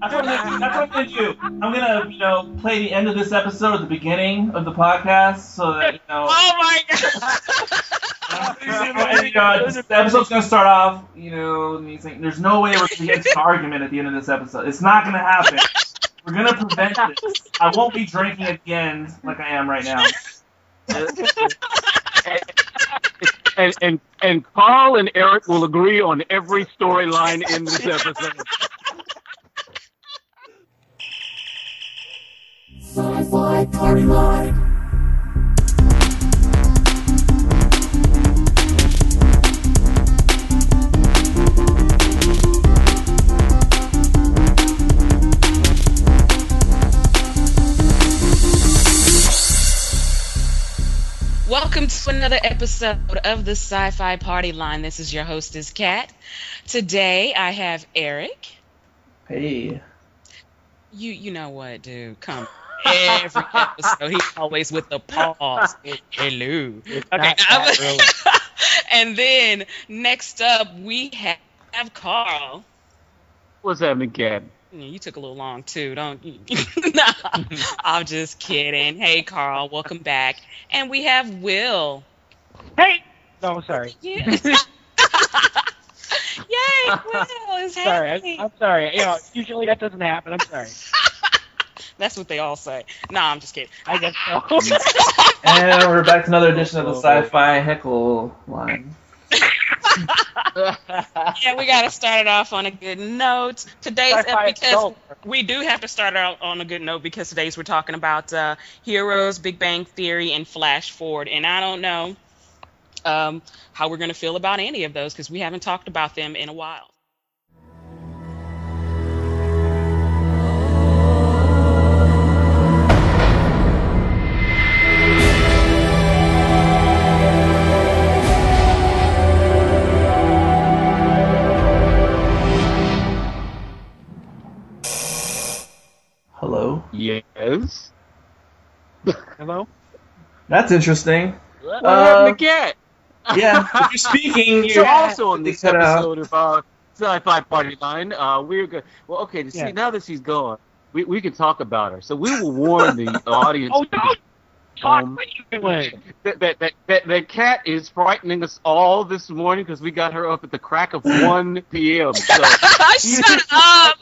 That's what I'm gonna do. I'm gonna, play the end of this episode at the beginning of the podcast, so that Oh my god! the episode's gonna start off, and he's saying, "There's no way we're gonna get into an argument at the end of this episode. It's not gonna happen. We're gonna prevent this. I won't be drinking at the end like I am right now." And Carl and Eric will agree on every storyline in this episode. Sci-Fi Party Line. Welcome to another episode of the Sci-Fi Party Line. This is your hostess, Kat. Today I have Eric. Hey. You know what, dude? Come. Every episode, he's always with the pause. Hello. Okay. Really. And then next up we have Carl. What's happening, Kat? You took a little long too, don't you? Nah, I'm just kidding. Hey, Carl, welcome back. And we have Will. Hey! No, sorry. Yeah. Yay, Will is happy. Sorry, I'm sorry. Usually that doesn't happen. I'm sorry. That's what they all say. Nah, I'm just kidding. I guess so. And we're back to another edition of the Sci-Fi Heckle Line. Yeah, we got to start it off on a good note. Today's because we do have to start out on a good note because today's we're talking about Heroes, Big Bang Theory, and Flash Forward. And I don't know how we're going to feel about any of those because we haven't talked about them in a while. Hello? Yes. Hello? That's interesting. What happened to Kat? Yeah, if you're speaking, So you're also on this cut out. episode of Sci-Fi Party Line, we're good. Well, okay. See, now that she's gone, we can talk about her. So we will warn the audience. Oh, don't talk what you doing. That Kat is frightening us all this morning because we got her up at the crack of 1 p.m. So, Shut up!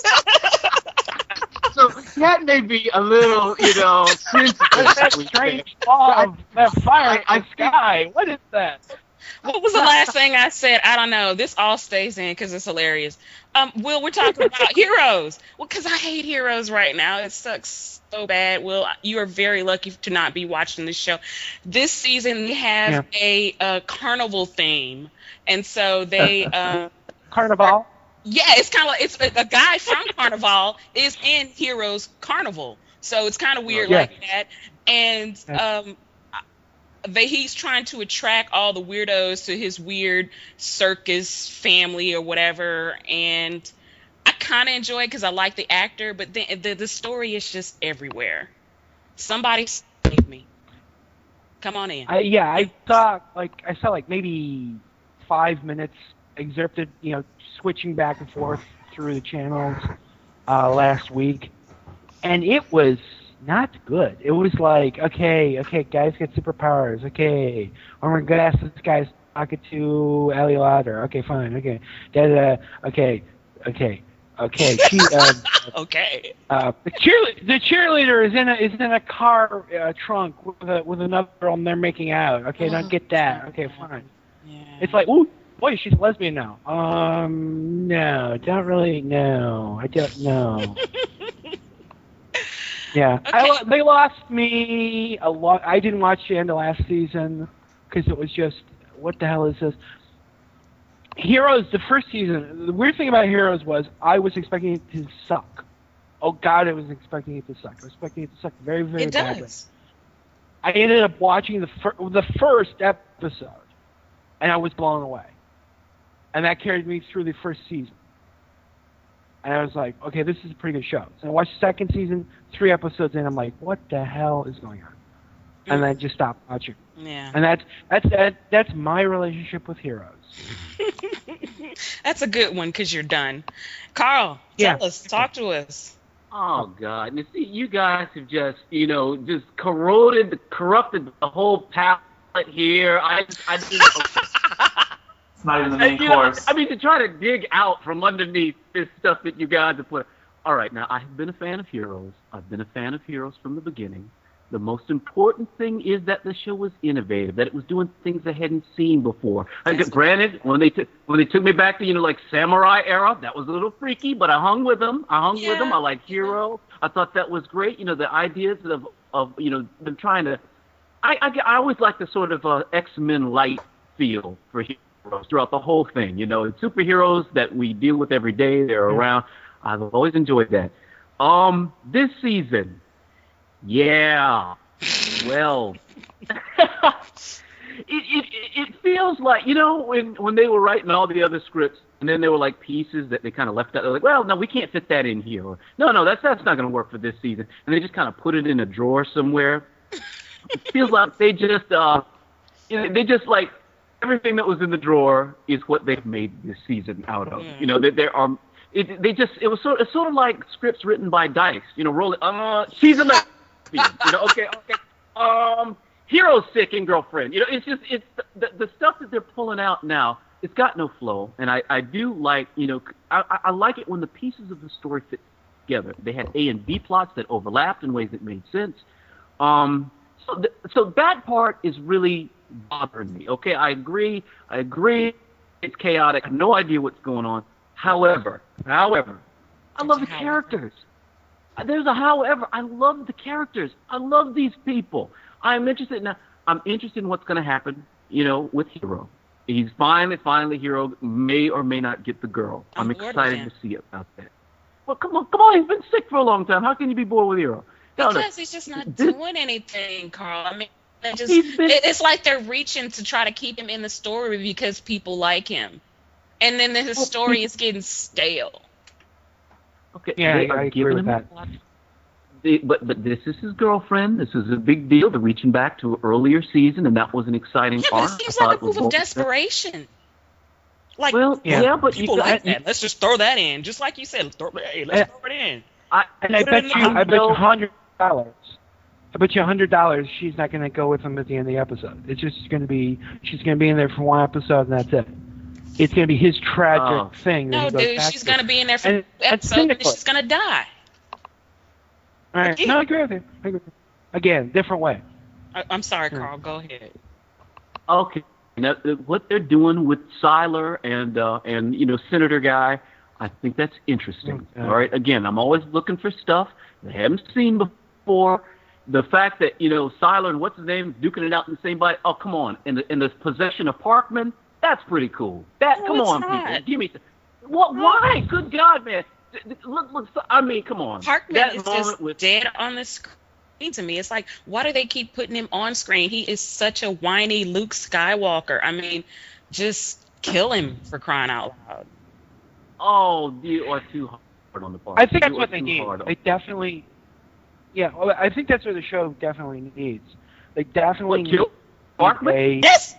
so Kat may be a little, sensitive. That strange law of that fire in the sky. What is that? What was the last thing I said? I don't know. This all stays in because it's hilarious. Will, we're talking about Heroes. Well, because I hate Heroes right now. It sucks so bad. Will, you are very lucky to not be watching this show. This season we have a carnival theme, and so they Carnival? Yeah, it's kind of like it's a guy from Carnival is in Heroes Carnival, so it's kind of weird like that. And he's trying to attract all the weirdos to his weird circus family or whatever, and I kind of enjoy it because I like the actor, but the story is just everywhere. Somebody save me. Come on in. I saw maybe 5 minutes excerpted, switching back and forth through the channels last week, and it was not good. It was like, okay, guys get superpowers. Okay, we're gonna ask this guy's talking to Ali Lauder. Okay, fine. Okay, okay. She, okay. The cheerleader is in a car trunk with another girl, and they're making out. Okay, don't get that. Okay, fine. Yeah. It's like, ooh, boy, she's a lesbian now. No, don't really. No, I don't know. Yeah, Okay. They lost me a lot. I didn't watch the end of last season because it was just, what the hell is this? Heroes, the first season, the weird thing about Heroes was I was expecting it to suck. Oh, God, I was expecting it to suck. I was expecting it to suck very, very badly. It does. I ended up watching the first episode, and I was blown away. And that carried me through the first season. And I was like, okay, this is a pretty good show. So I watched the second season, 3 episodes in, I'm like, what the hell is going on? and then just stop watching. Yeah. And that's my relationship with Heroes. That's a good one because you're done. Carl, tell us, talk to us. Oh God! And see, you guys have just corrupted the whole palette here. It's not even the main course. I mean, to try to dig out from underneath this stuff that you guys have put. All right, now I have been a fan of Heroes. I've been a fan of Heroes from the beginning. The most important thing is that the show was innovative, that it was doing things I hadn't seen before. Granted, when they took me back to like Samurai era, that was a little freaky, but I hung with them. I like Hero. I thought that was great. The ideas of them trying to. I always like the sort of X-Men light feel for Heroes throughout the whole thing. It's superheroes that we deal with every day. They're around. I've always enjoyed that. This season. Yeah, well, it feels like, when they were writing all the other scripts, and then there were like pieces that they kind of left out. They're like, well, no, we can't fit that in here. Or, no, that's not going to work for this season. And they just kind of put it in a drawer somewhere. It feels like they just, they just like everything that was in the drawer is what they've made this season out of. There are. It was sort of like scripts written by Dice. Roll it. Season 11. Okay. Hero's sick and girlfriend. It's the stuff that they're pulling out now. It's got no flow, and I do like, I like it when the pieces of the story fit together. They had A and B plots that overlapped in ways that made sense. So that part is really bothering me. Okay, I agree. It's chaotic. I have no idea what's going on. However, I love the characters. There's a however. I love the characters. I love these people. I'm interested in what's going to happen, with Hero. He's finally Hero may or may not get the girl. I'm excited to see about that. Well, come on. He's been sick for a long time. How can you be bored with Hero? Because he's just not doing anything, Carl. I mean, it's like they're reaching to try to keep him in the story because people like him. And then his story is getting stale. Okay. Yeah, I agree with that. But this is his girlfriend. This is a big deal. They're reaching back to an earlier season, and that was an exciting arc. But it seems like a move of desperation. Like, but people like that. Let's just throw that in, just like you said. Let's throw it in. I bet you $100. I bet you $100 she's not going to go with him at the end of the episode. It's just going to be she's going to be in there for one episode, and that's it. It's going to be his tragic thing. No, dude, she's going to be in there for an episode, and she's going to die. All right. No, I agree with you. Again, different way. I'm sorry, Carl. Go ahead. Okay. Now, what they're doing with Sylar and Senator Guy, I think that's interesting. Okay. All right. Again, I'm always looking for stuff that I haven't seen before. The fact that Sylar and what's his name duking it out in the same body. Oh, come on. In the possession of Parkman. That's pretty cool. Come on, people. Give me. What? Why? Good God, man. Look. I mean, come on. Parkman is just dead on the screen to me. It's like, why do they keep putting him on screen? He is such a whiny Luke Skywalker. I mean, just kill him, for crying out loud. Oh, you are too hard on the part. I think that's what they need. They definitely. Yeah, well, I think that's what the show definitely needs. They definitely need Parkman. Yes.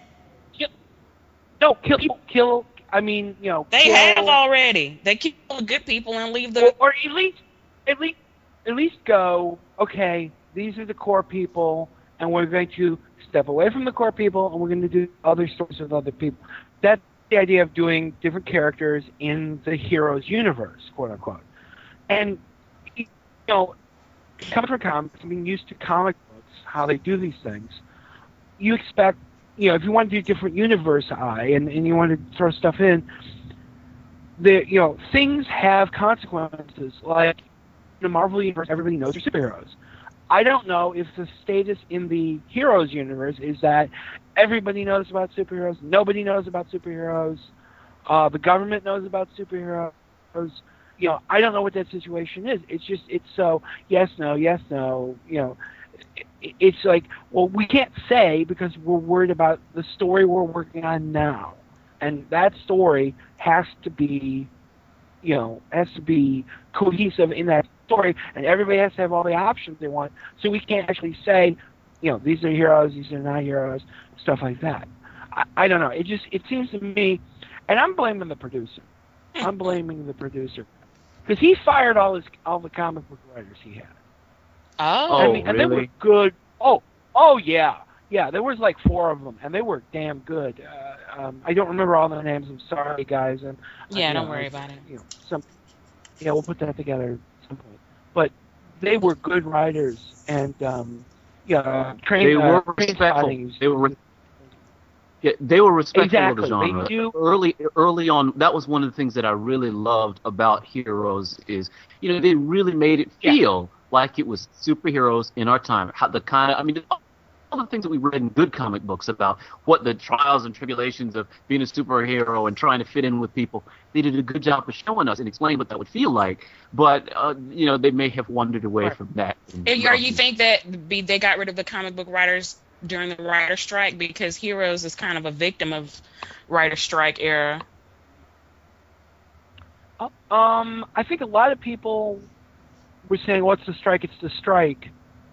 No, kill. I mean, they have already. They kill the good people and leave the. Or at least go. Okay, these are the core people, and we're going to step away from the core people, and we're going to do other stories with other people. That's the idea of doing different characters in the Heroes universe, quote unquote. And coming from comics, being used to comic books, how they do these things, you expect. If you want to do different universe and you want to throw stuff in, things have consequences. Like in the Marvel universe, everybody knows they're superheroes. I don't know if the status in the Heroes universe is that everybody knows about superheroes, nobody knows about superheroes, the government knows about superheroes. I don't know what that situation is. It's so yes, no. It's like, well, we can't say because we're worried about the story we're working on now, and that story has to be cohesive in that story, and everybody has to have all the options they want. So we can't actually say these are heroes, these are not heroes, stuff like that. I don't know. It seems to me, and I'm blaming the producer. Because he fired all the comic book writers he had. Oh, Oh, and they were really? good. Oh yeah. Yeah, there was like 4 of them, and they were damn good. I don't remember all their names. I'm sorry, guys. And don't worry about it. We'll put that together at some point. But they were good writers, and They were respectful. They were respectful Exactly. of the genre. They do. Early on, that was one of the things that I really loved about Heroes is, they really made it feel like it was superheroes in our time. All the things that we read in good comic books about what the trials and tribulations of being a superhero and trying to fit in with people, they did a good job of showing us and explaining what that would feel like. But, they may have wandered away from that. Or you think that they got rid of the comic book writers during the writer strike because Heroes is kind of a victim of writer strike era? I think a lot of people were saying, "What's the strike? It's the strike."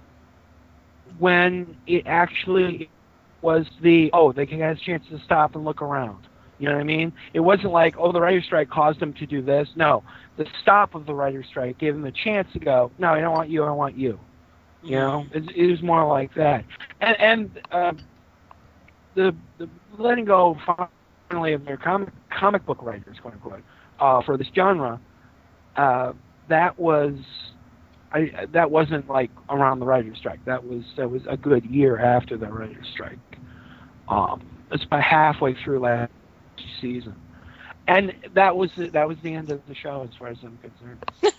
When it actually was they had a chance to stop and look around. You know what I mean? It wasn't like, the writer's strike caused them to do this. No, the stop of the writer's strike gave them a chance to go, no, I don't want you, I want you. It was more like that. And the letting go finally of their comic book writers, quote unquote, for this genre, that wasn't like around the writer's strike. That was a good year after the writer's strike. It's about halfway through last season, and that was the end of the show as far as I'm concerned.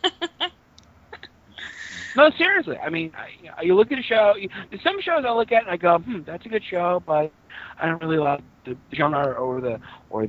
No, seriously. I mean, you look at a show. There's some shows I look at and I go, that's a good show, but I don't really like the genre or the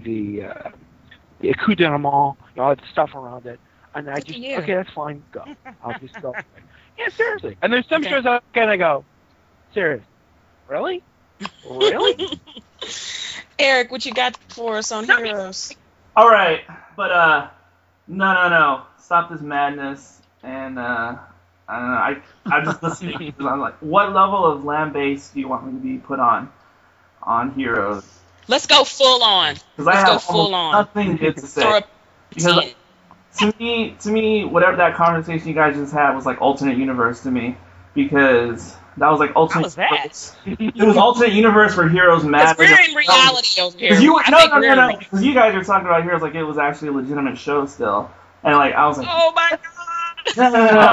accoutrement, all that stuff around it. And I just, okay, that's fine, go. I'll just go. Yeah, seriously. And there's some shows I look at and I go, serious? Really? Really? Eric, what you got for us on Heroes? All right, but no, stop this madness. And I don't know. I'm just listening because I'm like, what level of land-based do you want me to be put on Heroes? Let's go full on. Because I have nothing good to say. Because to me, whatever that conversation you guys just had was like alternate universe to me, because that was like alternate. How was that? It was alternate universe where Heroes matter. Because we're in reality over here. No. Because you guys are talking about Heroes like it was actually a legitimate show still, and like I was like, oh my god. No.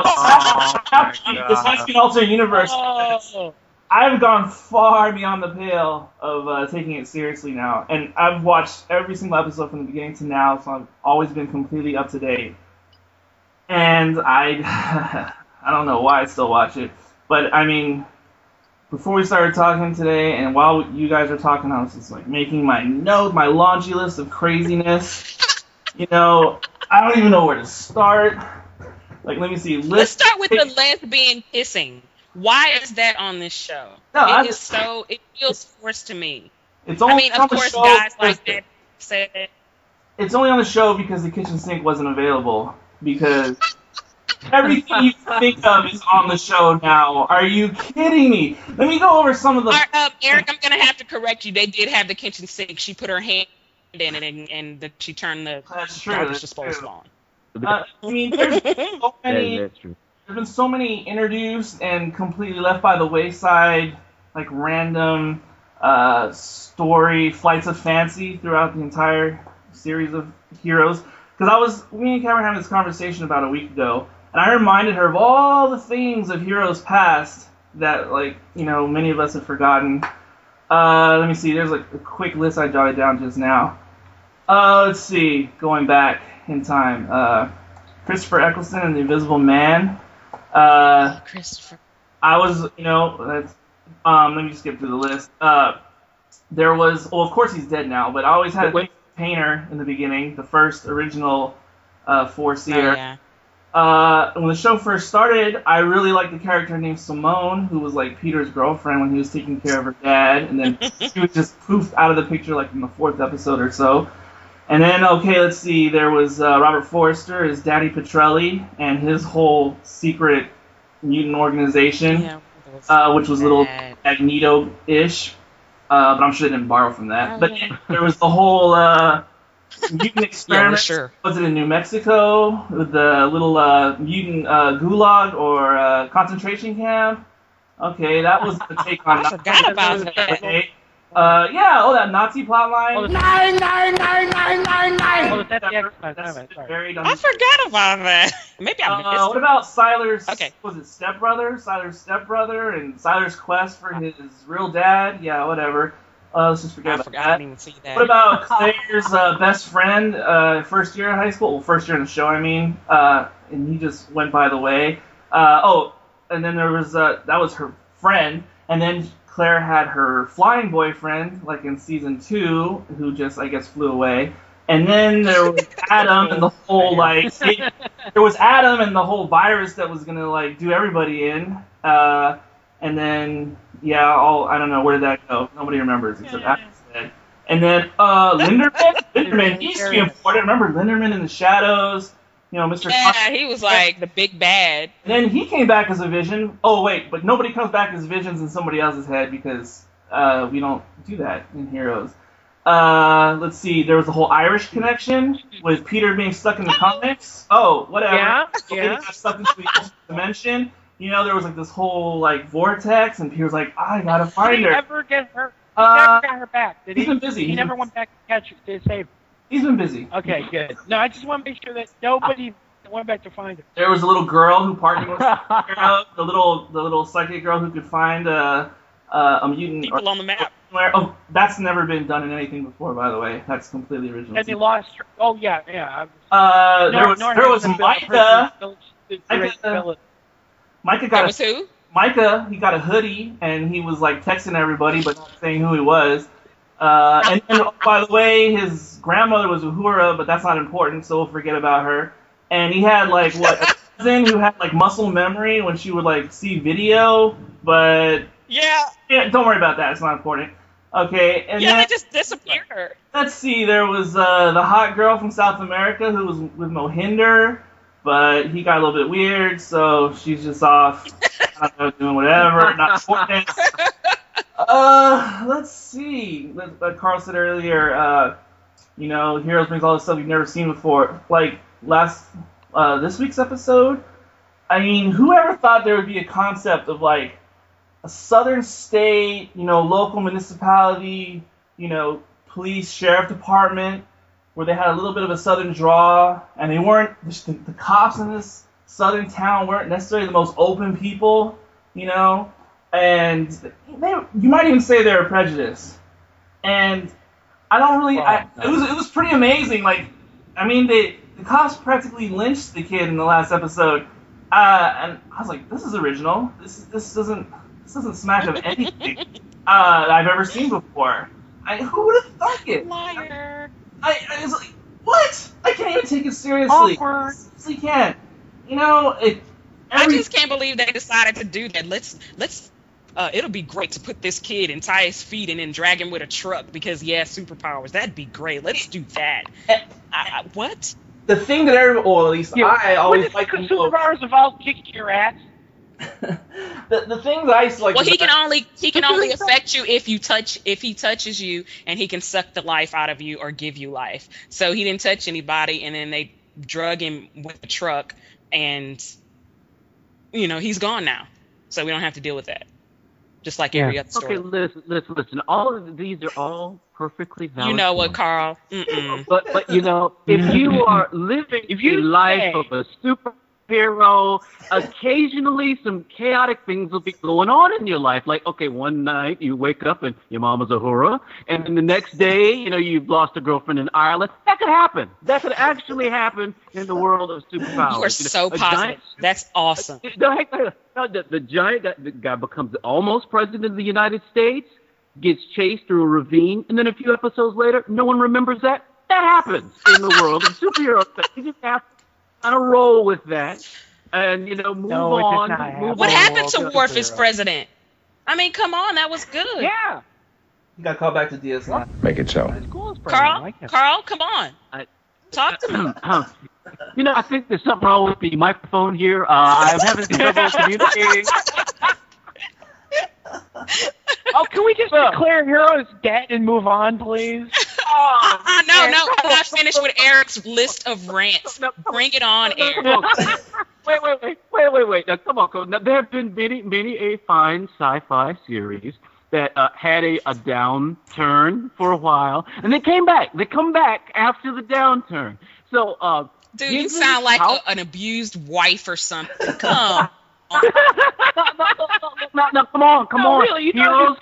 This has to be an alternate universe. Oh. I've gone far beyond the pale of taking it seriously now, and I've watched every single episode from the beginning to now, so I've always been completely up to date. And I don't know why I still watch it, but I mean, before we started talking today, and while you guys were talking, I was just like making my note, my laundry list of craziness. I don't even know where to start. Like, let me see. Let's start with the lesbian kissing. Why is that on this show? It feels forced to me. It's only of course, guys like that say it. It's only on the show because the kitchen sink wasn't available. Because everything you think of is on the show now. Are you kidding me? Let me go over some of the... Eric, I'm going to have to correct you. They did have the kitchen sink. She put her hand in it, and she turned the garbage disposal on. I mean, there's so many... That's true. There's been so many introduced and completely left by the wayside, like random story flights of fancy throughout the entire series of Heroes. Because me and Cameron having this conversation about a week ago, and I reminded her of all the things of Heroes past that, many of us have forgotten. Let me see. There's a quick list I jotted down just now. Let's see. Going back in time, Christopher Eccleston and the Invisible Man. Christopher. I was, that's, let me just skip through the list. There was, of course he's dead now, but I always had Painter in the beginning, the first original Foreseer. Oh, yeah. When the show first started, I really liked the character named Simone, who was like Peter's girlfriend when he was taking care of her dad, and then she was just poofed out of the picture like in the 4th episode or so. And then, let's see, there was Robert Forster as Daddy Petrelli and his whole secret mutant organization. Yeah, which was a little Magneto-ish. But I'm sure they didn't borrow from that. But there was the whole mutant experiment. Yeah, sure. Was it in New Mexico with the little mutant gulag or concentration camp? Okay, that was the take on. I forgot about that. Okay. That Nazi plotline. Oh, that's the X-Men. Sorry. I forgot about that. Maybe I missed it. What about Siler's? Okay. Was it stepbrother? Siler's stepbrother and Siler's quest for his real dad? Yeah, whatever. Let's just forget I about forgot. that. I didn't even see that. What about Claire's best friend, first year in high school? Well, first year in the show, I mean. And he just went by the way. And then there was that was her friend, and then Claire had her flying boyfriend, like in season 2, who just, I guess, flew away. And then there was Adam and the whole, there was Adam and the whole virus that was going to, do everybody in. And then, I don't know, where did that go? Nobody remembers except Adam said. And then, Linderman, he's pretty important. Remember Linderman in the Shadows? Mr. Yeah, he was like the big bad. And then he came back as a vision. Oh, wait, but nobody comes back as visions in somebody else's head because we don't do that in Heroes. Let's see, there was the whole Irish connection with Peter being stuck in the comics. Oh, whatever. Yeah. He got stuck into the other dimension. There was this whole vortex, and Peter's like, I gotta find her. Did he ever get her? He never got her back, did he? He's been busy. He never went back to catch her, to save her. He's been busy. Okay, good. No, I just want to make sure that nobody went back to find her. There was a little girl who partnered with the little psychic girl who could find a mutant. People on the map. Oh, that's never been done in anything before, by the way. That's completely original. And they lost her. Oh, yeah. There was Micah. Micah got who? Micah, he got a hoodie, and he was texting everybody, but not saying who he was. And by the way, his grandmother was Uhura, but that's not important, so we'll forget about her. And he had a cousin who had muscle memory when she would see video, but yeah, don't worry about that. It's not important. Okay, and then, they just disappeared. Let's see, there was the hot girl from South America who was with Mohinder, but he got a little bit weird, so she's just off, I don't know, doing whatever, not important. Let's see. Like Carl said earlier, Heroes brings all this stuff you've never seen before. This week's episode, I mean, whoever thought there would be a concept of a southern state, local municipality, police, sheriff department, where they had a little bit of a southern draw, and they weren't, the cops in this southern town weren't necessarily the most open people, and you might even say they were prejudiced. And I don't really, it was pretty amazing. The cops practically lynched the kid in the last episode, and I was like, this is original. This doesn't smack of anything I've ever seen before. Who would have thought it? Liar. I was like, what? I can't even take it seriously. Awkward. Seriously can't. I just can't believe they decided to do that. Let's. It'll be great to put this kid and tie his feet and then drag him with a truck because superpowers. That'd be great. Let's do that. What? The thing that at least I always like to know. Superpowers have all kicked your ass. the thing that I used to like. Well, he can only affect you if he touches you, and he can suck the life out of you or give you life. So he didn't touch anybody, and then they drug him with a truck, and he's gone now. So we don't have to deal with that. Just like every other story. Okay, listen. All of these are all perfectly valid. You know what, Carl? Mm-mm. But if you are living a life of a superhero, occasionally some chaotic things will be going on in your life. One night you wake up and your mama's Uhura, and then the next day, you've lost a girlfriend in Ireland. That could happen. That could actually happen in the world of superpowers. You are so positive. That's awesome. The giant guy becomes almost president of the United States, gets chased through a ravine, and then a few episodes later, no one remembers that. That happens in the world of superheroes. You just have to kind of roll with that and, move on. What happened to Worf as president? I mean, come on, that was good. Yeah. You got called back to DS9. Make it so. Carl, come on. Talk to me. I think there's something wrong with the microphone here. I'm having trouble communicating. Oh, can we just declare Heroes dead and move on, please? No, I'm not finished with Eric's list of rants. Bring it on, Eric. Wait. Now, come on. Now, there have been many a fine sci-fi series that had a downturn for a while, and they came back. They come back after the downturn. So, dude, you sound like an abused wife or something. Come. No, come on. Really, you Heroes.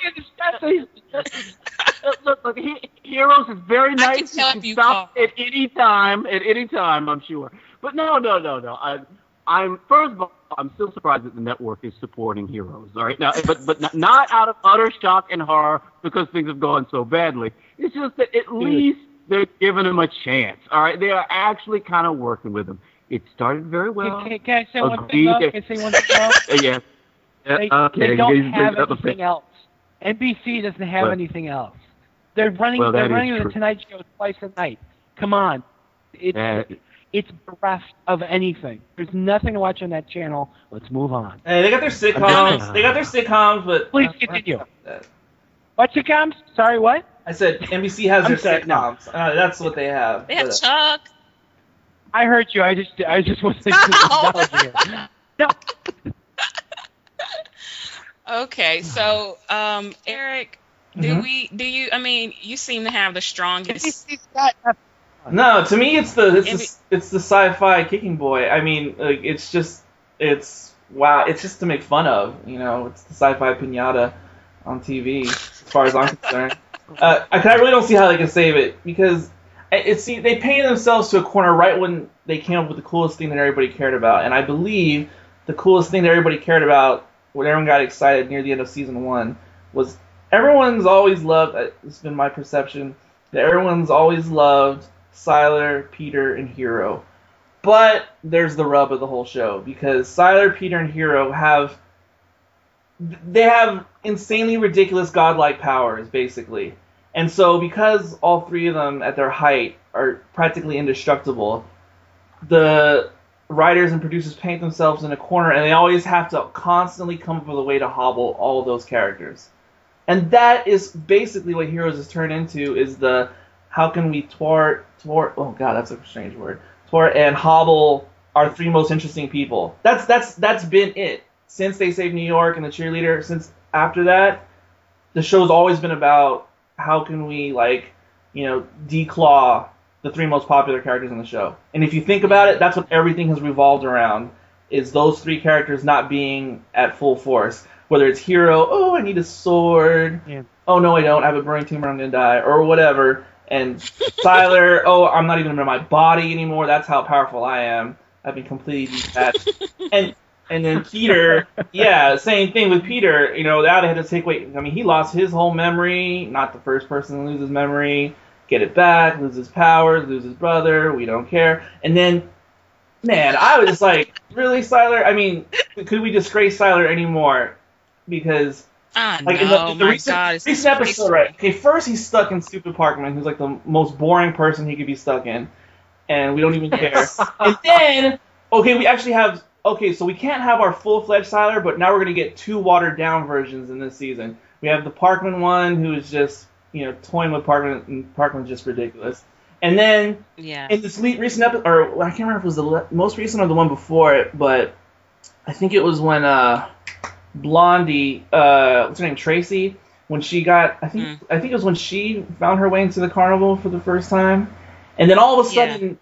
don't Look, Heroes is very nice. I can tell You if you stop at any time, I'm sure. But no. I'm first of all, I'm still surprised that the network is supporting Heroes. All right, now, but not out of utter shock and horror because things have gone so badly. It's just that at least they're giving him a chance. All right, they are actually kind of working with him. It started very well. Can I say one thing, though? Yes. They don't have anything else. NBC doesn't have anything else. They're running the Tonight Show twice a night. Come on. It's bereft of anything. There's nothing to watch on that channel. Let's move on. Hey, they got their sitcoms. But please continue. What sitcoms? Sorry, what? I said NBC has their sitcoms. That's what they have. They have Chuck. I heard you. I just wasn't acknowledging it. No. Okay, so Eric, you seem to have the strongest. No, to me it's the sci-fi kicking boy. I mean, like, it's just to make fun of. You know, it's the sci-fi piñata on TV. As far as I'm concerned, I really don't see how they can save it because they painted themselves to a corner right when they came up with the coolest thing that everybody cared about, and I believe the coolest thing that everybody cared about when everyone got excited near the end of season 1 was everyone's always loved. It's been my perception that everyone's always loved Sylar, Peter, and Hero. But there's the rub of the whole show because Sylar, Peter, and Hero have insanely ridiculous godlike powers, basically. And so because all three of them at their height are practically indestructible, the writers and producers paint themselves in a corner and they always have to constantly come up with a way to hobble all of those characters. And that is basically what Heroes has turned into, is the how can we thwart, oh god, that's a strange word, thwart and hobble our three most interesting people. That's been it. Since They Saved New York and the cheerleader, since after that, the show's always been about how can we, declaw the three most popular characters in the show. And if you think about it, that's what everything has revolved around, is those three characters not being at full force. Whether it's Hero, oh, I need a sword. Yeah. Oh, no, I don't. I have a brain tumor, I'm going to die. Or whatever. And Sylar, oh, I'm not even in my body anymore. That's how powerful I am. I've been completely detached. And then Peter, yeah, same thing with Peter. You know, that had to take away. I mean, he lost his whole memory. Not the first person to lose his memory. Get it back, lose his powers, lose his brother. We don't care. And then, man, I was just like, really, Sylar? I mean, could we disgrace Sylar anymore? Because, in the recent episode, right? Okay, first he's stuck in Stupid Parkman, who's like the most boring person he could be stuck in, and we don't even care. And then, okay, we actually have. Okay, so we can't have our full-fledged Sylar, but now we're going to get two watered-down versions in this season. We have the Parkman one, who is just, toying with Parkman, and Parkman's just ridiculous. And then, in this recent episode, or I can't remember if it was the most recent or the one before it, but I think it was when Blondie, what's her name, Tracy, when she got, I think it was when she found her way into the carnival for the first time. And then all of a sudden,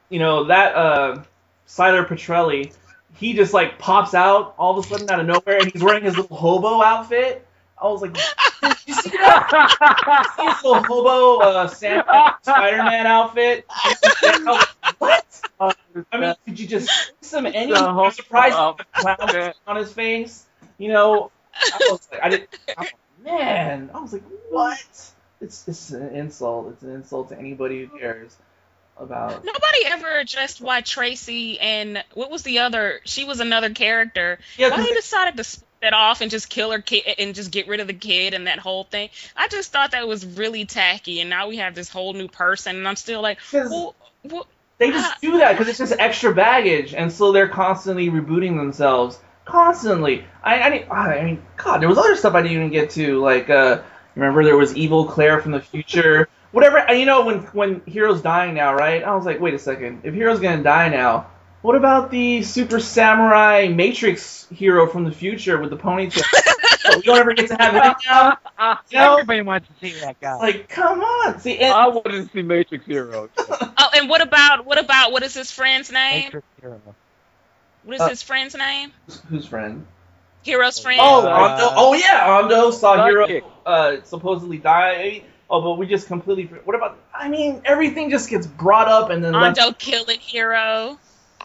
that Sylar Petrelli, he just pops out all of a sudden out of nowhere, and he's wearing his little hobo outfit. I was like, did you see that? You see his little hobo Spider-Man outfit? I was like, what? I mean, could you just fix him any? I'm surprised with the clown on his face. I was like, man. I was like, what? It's an insult. It's an insult to anybody who cares about. Nobody ever addressed why Tracy and what was the other? She was another character. Yeah, why he decided to split that off and just kill her kid and just get rid of the kid and that whole thing. I just thought that was really tacky. And now we have this whole new person, and I'm still like, they just do that because it's just extra baggage, and so they're constantly rebooting themselves constantly. I mean, God, there was other stuff I didn't even get to. Like, remember there was Evil Claire from the future. Whatever. You know, when Hero's dying now, right? I was like, wait a second. If Hero's gonna die now, what about the Super Samurai Matrix hero from the future with the ponytail? We don't ever get to have him now. You know? Everybody wants to see that guy. Like, come on. See, I wanted to see Matrix Hero. Oh, and what what is his friend's name? Matrix Hero. What is his friend's name? whose friend? Hero's friend. Oh, Ando. Oh yeah, Ando saw Sidekick. Hero supposedly die. Oh, but we just completely. What about? I mean, everything just gets brought up and then. Ando killing Hero.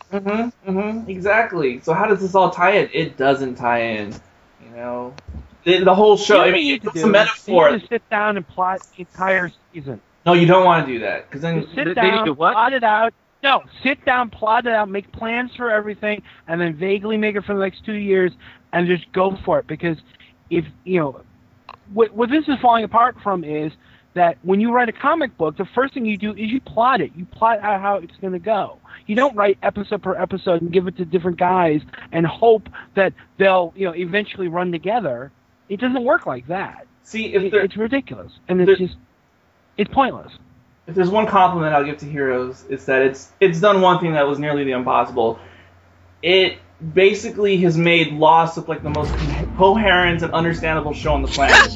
Exactly. So how does this all tie in? It doesn't tie in. You know, the whole show. I mean, it's a metaphor. You need to sit down and plot the entire season. No, you don't want to do that because then Just sit They down, need to what? plot it out. No, sit down, plot it out, make plans for everything, and then vaguely make it for the next 2 years, and just go for it. Because if what this is falling apart from is that when you write a comic book, the first thing you do is you plot it. You plot out how it's going to go. You don't write episode per episode and give it to different guys and hope that they'll eventually run together. It doesn't work like that. see if there, It's ridiculous, and it's pointless. if there's one compliment I'll give to Heroes, it's that it's done one thing that was nearly the impossible. It basically has made Lost look like the most coherent and understandable show on the planet.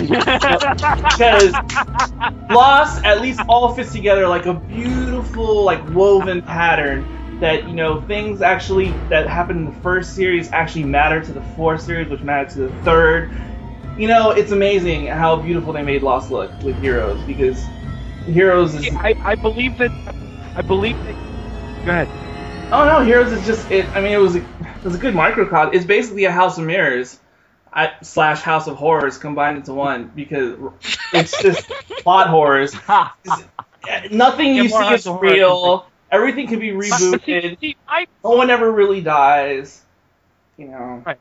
Because Lost at least all fits together like a beautiful, like woven pattern that, things actually that happened in the first series actually matter to the fourth series, which matter to the third. It's amazing how beautiful they made Lost look with Heroes, because Heroes is... I believe that. Go ahead. Oh no, Heroes is just it. I mean, it was a good microcosm. It's basically a House of Mirrors / House of Horrors combined into one, because it's just plot horrors. Nothing you see is real. Everything can be rebooted. No one ever really dies. Right.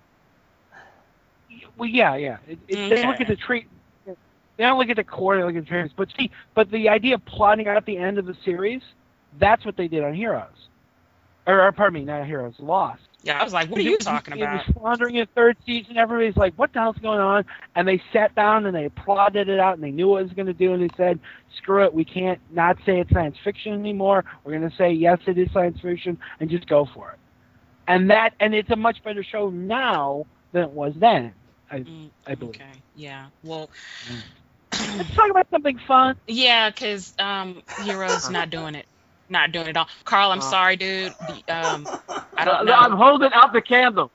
Well, yeah. They look at the tree. They don't look at the core. They look at the trailers. But the idea of plotting out the end of the series, that's what they did on Heroes. Or pardon me, not Heroes, Lost. Yeah, I was like, what are you talking about? It was floundering in third season. Everybody's like, what the hell's going on? And they sat down and they plotted it out and they knew what it was going to do. And they said, screw it, we can't not say it's science fiction anymore. We're going to say, yes, it is science fiction, and just go for it. And it's a much better show now than it was then, I believe. Okay, yeah. Well, let's talk about something fun. yeah, because Heroes not doing it. Not doing it all. Carl, I'm sorry, dude. I don't know. I'm holding out the candle.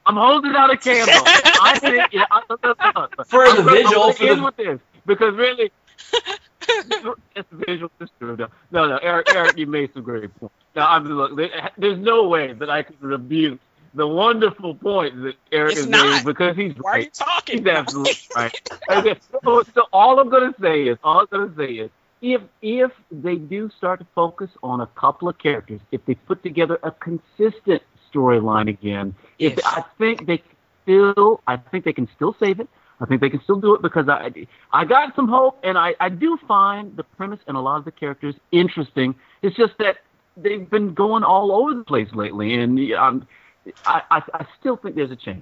I think For the vigil, I'm in with this because really, it's the visual. It's true. No, Eric, you made some great points. Now, there's no way that I could rebuke the wonderful point that Eric has made, because he's right. Why are you talking? He's absolutely right. Okay, so all I'm gonna say is. If they do start to focus on a couple of characters, if they put together a consistent storyline again, I think they can still save it. I think they can still do it, because I got some hope, and I do find the premise and a lot of the characters interesting. It's just that they've been going all over the place lately, and I still think there's a chance.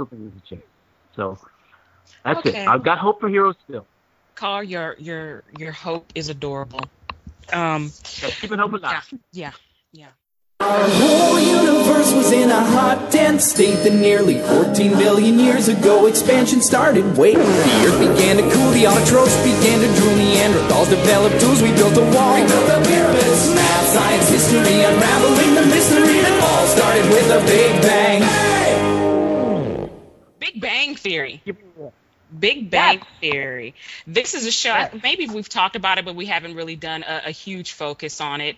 So that's it. I've got hope for Heroes still. Carl, your hope is adorable. Keeping hope alive. Yeah. Our whole universe was in a hot, dense state that nearly 14 billion years ago expansion started. Wait, the earth began to cool, the autotrophs began to drool, Neanderthals developed tools, we built a wall. We built the pyramids, math, science, history, unraveling the mystery that all started with a Big Bang. Hey! Big Bang Theory. Big Bang Theory. This is a show, maybe we've talked about it, but we haven't really done a huge focus on it.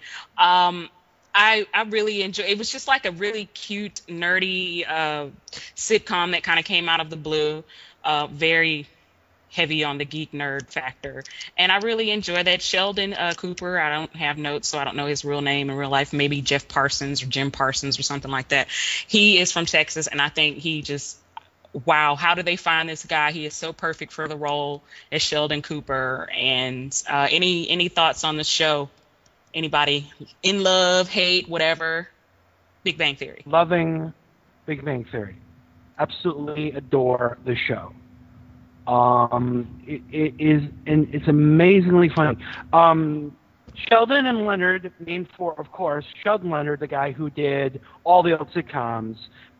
I really enjoy it. It was just like a really cute, nerdy sitcom that kind of came out of the blue, very heavy on the geek nerd factor. And I really enjoy that. Sheldon Cooper, I don't have notes, so I don't know his real name in real life. Maybe Jeff Parsons or Jim Parsons or something like that. He is from Texas, and I think he just... wow, how did they find this guy? He is so perfect for the role as Sheldon Cooper. And any thoughts on the show? Anybody in love, hate, whatever? Big Bang Theory. Loving Big Bang Theory. absolutely adore the show. It is, and it's amazingly funny. Sheldon and Leonard, named for, of course, Sheldon Leonard, the guy who did all the old sitcoms.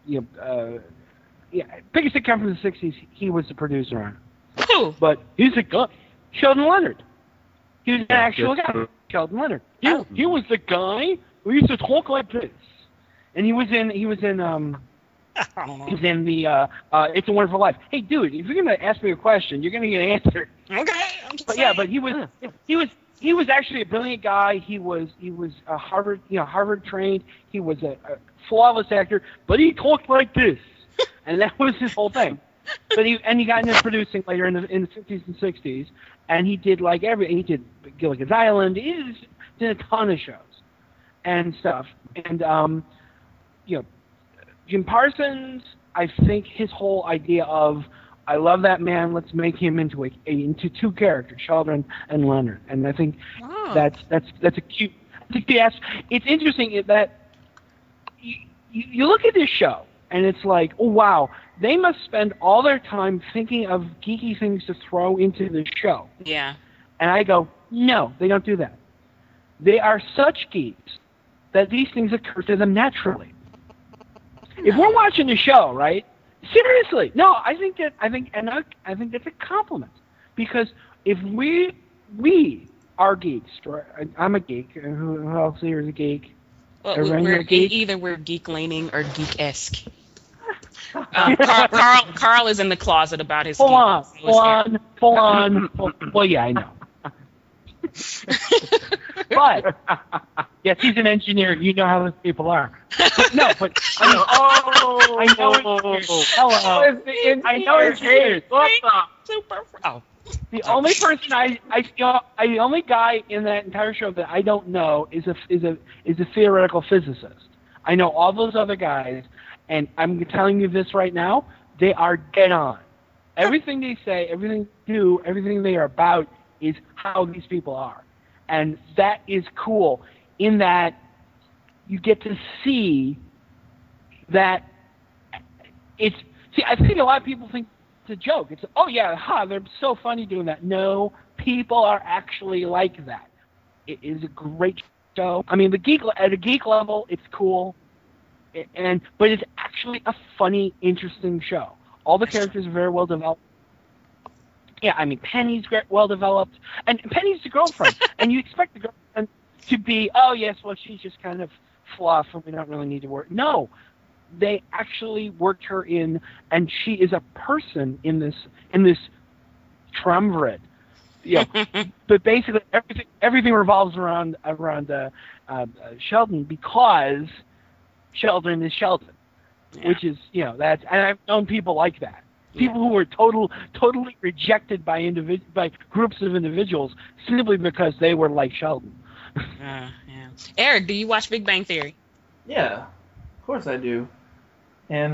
Biggest sitcom from the '60s. He was the producer on it. Who? But he's a guy, Sheldon Leonard. He was an actual guy, Sheldon Leonard. He was the guy who used to talk like this, and he was in the It's a Wonderful Life. Hey, dude, if you're gonna ask me a question, you're gonna get an answer. Okay. But he was actually a brilliant guy. He was a Harvard trained. He was a flawless actor, but he talked like this, and that was his whole thing. But he got into producing later in the 50s and 60s, and he did he did Gilligan's Island. He did a ton of shows and stuff. And Jim Parsons, I think his whole idea of, I love that man, let's make him into two characters, Sheldon and Leonard. And I think that's a cute. It's interesting that you look at this show and it's like, oh wow, they must spend all their time thinking of geeky things to throw into the show. Yeah. And I go, no, they don't do that. They are such geeks that these things occur to them naturally. If we're watching the show, right? Seriously, no, I think that's a compliment, because if we are geeks, right? I'm a geek. Who else here is a geek? Well, We're geek? Either we're geek-leaning or geek-esque. Carl is in the closet about his. Full on. Well, yeah, I know. But yes, he's an engineer. You know how those people are. No, but I know engineers. Hello. I know engineers. Super. Oh. The only person the only guy in that entire show that I don't know is a theoretical physicist. I know all those other guys, and I'm telling you this right now, they are dead on. Everything they say, everything they do, everything they are about is how these people are. And that is cool in that you get to see that it's... See, I think a lot of people think it's a joke. It's, oh yeah, they're so funny doing that. No, people are actually like that. It is a great show. I mean, at a geek level, it's cool, but it's actually a funny, interesting show. All the characters are very well developed. Yeah, I mean, Penny's well developed, and Penny's the girlfriend, and you expect the girlfriend to be, oh yes, well she's just kind of fluff, and we don't really need to work. No, they actually worked her in, and she is a person in this triumvirate. Yeah, but basically everything revolves around Sheldon, because Sheldon is Sheldon, which is and I've known people like that. People who were totally rejected by groups of individuals simply because they were like Sheldon. Yeah. Eric, do you watch Big Bang Theory? Yeah, of course I do. And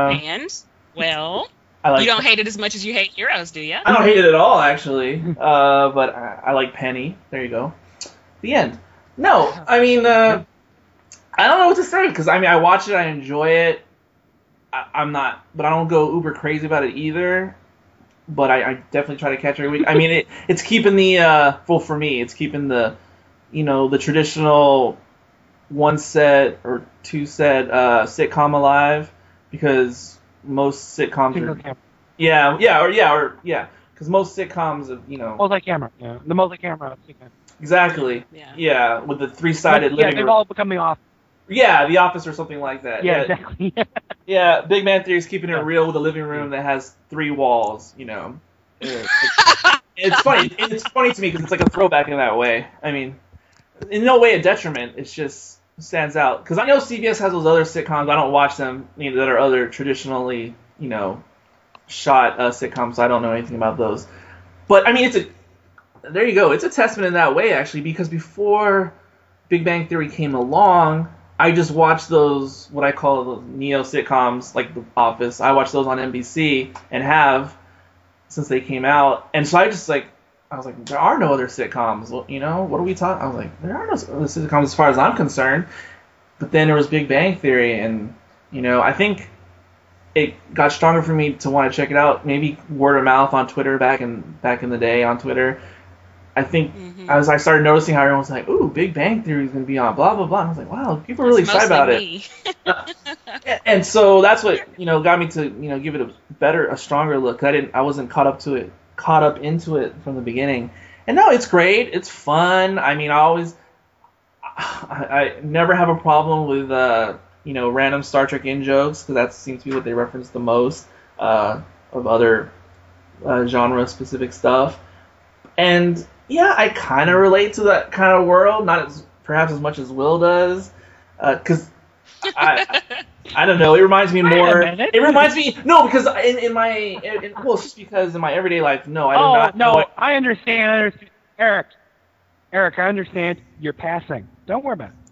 well, you don't hate it as much as you hate Heroes, do you? I don't hate it at all, actually. But I like Penny. There you go. The end. No, I mean, I don't know what to say, because I watch it, I enjoy it. But I don't go uber crazy about it either. But I definitely try to catch every week. I mean, it's keeping the for me, it's keeping the the traditional one set or two set sitcom alive, because most sitcoms because most sitcoms of multi-camera, the multi-camera. Exactly. Yeah, with the three-sided living room. They've all become The Office. Yeah, The Office or something like that. Yeah, exactly. Yeah, Big Bang Theory is keeping it real with a living room that has 3 walls. It's funny. It's funny to me because it's like a throwback in that way. I mean, in no way a detriment. It's just stands out because I know CBS has those other sitcoms. I don't watch them that are other traditionally shot sitcoms. So I don't know anything about those. But I mean, there you go. It's a testament in that way actually, because before Big Bang Theory came along, I just watched those, what I call those neo sitcoms, like The Office. I watched those on NBC and have since they came out. And so I was like, there are no other sitcoms. Well, what are we talking? I was like, there are no other sitcoms as far as I'm concerned. But then there was Big Bang Theory, and I think it got stronger for me to want to check it out. Maybe word of mouth on Twitter back in the day on Twitter. I think as I started noticing how everyone was like, "Ooh, Big Bang Theory is going to be on blah blah blah," and I was like, "Wow, people are really excited about it." And so that's what got me to give it a stronger look. I wasn't caught up into it from the beginning. And no, it's great. It's fun. I mean, I never have a problem with random Star Trek in jokes, because that seems to be what they reference the most of other genre specific stuff. And yeah, I kind of relate to that kind of world, not perhaps as much as Will does, because I don't know. It reminds me more. It reminds me because it's just because in my everyday life, I do not. No, I understand. Eric, I understand. You're passing. Don't worry about it.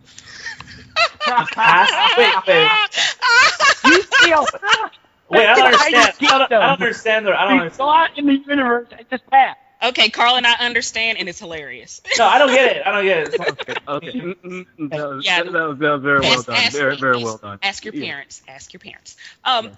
Wait. You feel. Wait, I don't understand. I don't understand. Thought in the universe, I just passed. Okay, Carl and I understand, and it's hilarious. No, I don't get it. Okay. Yeah, that was very well done. Very, very well done. Ask your parents. Ask your parents. No.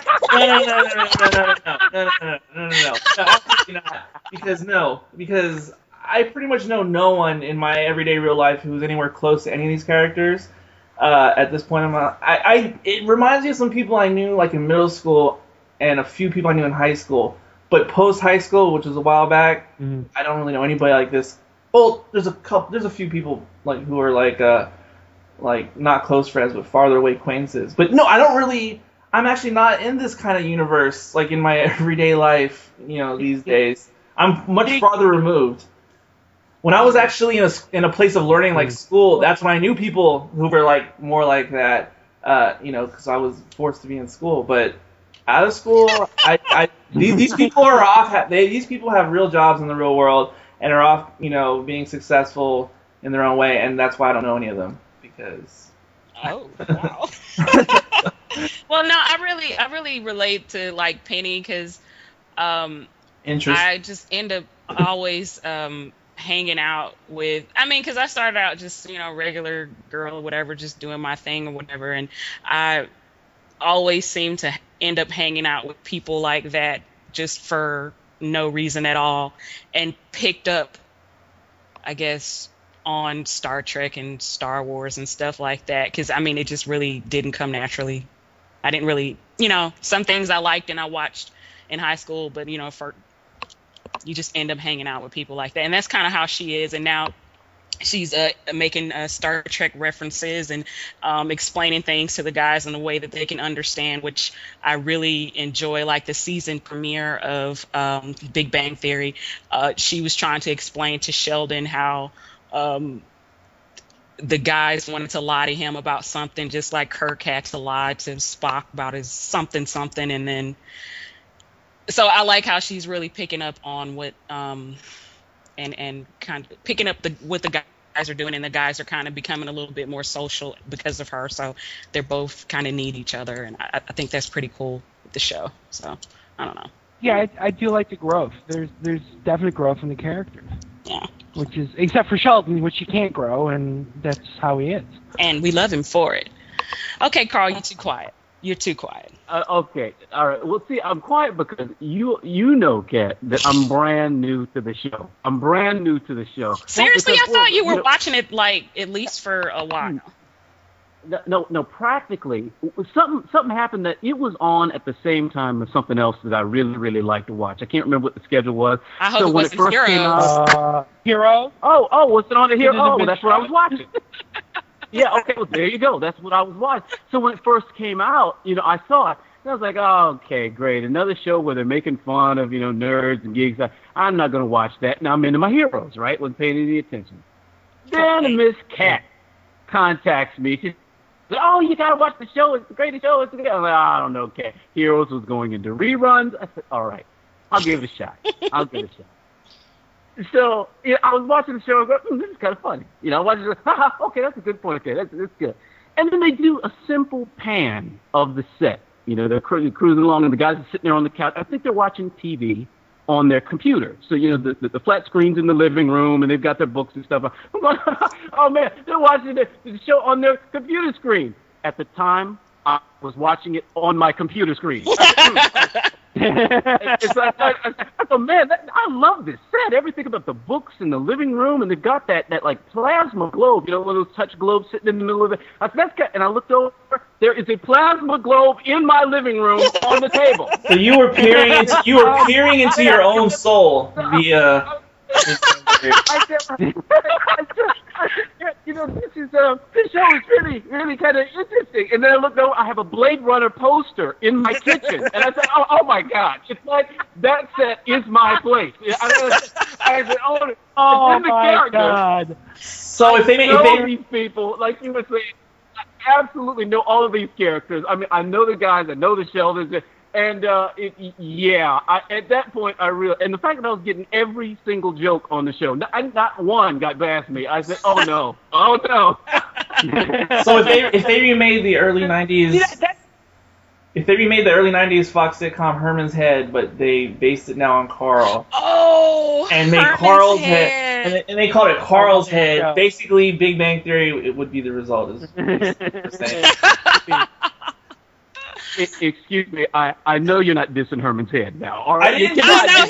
Absolutely not. Because I pretty much know no one in my everyday real life who's anywhere close to any of these characters at this point in my life. It reminds me of some people I knew like in middle school and a few people I knew in high school. But post high school, which was a while back, I don't really know anybody like this. Well, there's a few people like who are like not close friends, but farther away acquaintances. But no, I'm actually not in this kind of universe like in my everyday life, these days. I'm much farther removed. When I was actually in a place of learning like school, that's when I knew people who were like more like that, because I was forced to be in school. But out of school, these people are off. These people have real jobs in the real world and are off, being successful in their own way, and that's why I don't know any of them because. Oh wow. Well, no, I really relate to like Penny because I just end up always hanging out with. I mean, because I started out just regular girl or whatever, just doing my thing or whatever, and I always seem to end up hanging out with people like that just for no reason at all, and picked up, I guess, on Star Trek and Star Wars and stuff like that, because I mean it just really didn't come naturally. I didn't really, some things I liked and I watched in high school, but you just end up hanging out with people like that, and that's kind of how she is. And now she's making Star Trek references and explaining things to the guys in a way that they can understand, which I really enjoy. Like the season premiere of Big Bang Theory, she was trying to explain to Sheldon how the guys wanted to lie to him about something, just like Kirk had to lie to Spock about his something, and then. So I like how she's really picking up on what and kind of picking up what the guys are doing, and the guys are kind of becoming a little bit more social because of her. So they're both kind of need each other, and I think that's pretty cool with the show. So I don't know. Yeah, I do like the growth. There's definite growth in the characters. Yeah. Which is, except for Sheldon, which he can't grow, and that's how he is. And we love him for it. Okay, Carl, you're too quiet. You're too quiet. Okay, all right. Well, see, I'm quiet because you know, Kat, that I'm brand new to the show. Seriously, I thought you were watching it like at least for a while. No. Practically, something happened that it was on at the same time as something else that I really, really like to watch. I can't remember what the schedule was. I hope it wasn't Heroes. Hero? Oh, was it on the Hero? Oh, that's what I was watching. Yeah, okay, well, there you go. That's what I was watching. So when it first came out, I saw it, and I was like, oh, okay, great. Another show where they're making fun of, nerds and geeks. I'm not going to watch that. Now I'm into my Heroes, right? Wasn't paying any attention. Then Miss Cat contacts me. She said, oh, you got to watch the show. It's the greatest show. I'm like, I don't know, Cat. Heroes was going into reruns. I said, all right, I'll give it a shot. So, I was watching the show and go, this is kind of funny. I watched it, okay, that's a good point there. That's good. And then they do a simple pan of the set. They're cruising along, and the guys are sitting there on the couch. I think they're watching TV on their computer. So, the flat screen's in the living room, and they've got their books and stuff. I'm going, oh, man, they're watching the show on their computer screen. At the time, I was watching it on my computer screen. It's like, I go, man, I love this set. Everything about the books and the living room, and they've got that like plasma globe, one of those touch globes sitting in the middle of it. And I looked over. There is a plasma globe in my living room on the table. So you were peering into your own soul via. This show is really kind of interesting. And then I looked over, I have a Blade Runner poster in my kitchen, and I said, oh my God, it's like that set is my place. I said, oh my God. So if they these people, like you were saying, I absolutely know all of these characters. I mean, I know the guys, I know the Sheldons. And at that point, and the fact that I was getting every single joke on the show, not one got past me. I said, "Oh no." So if they remade the early '90s, if they remade the early '90s Fox sitcom Herman's Head, but they based it now on Carl, and made Carl's head, and they called it Carl's Head. Basically, Big Bang Theory, it would be the result. Excuse me, I know you're not dissing Herman's Head now. All right? I didn't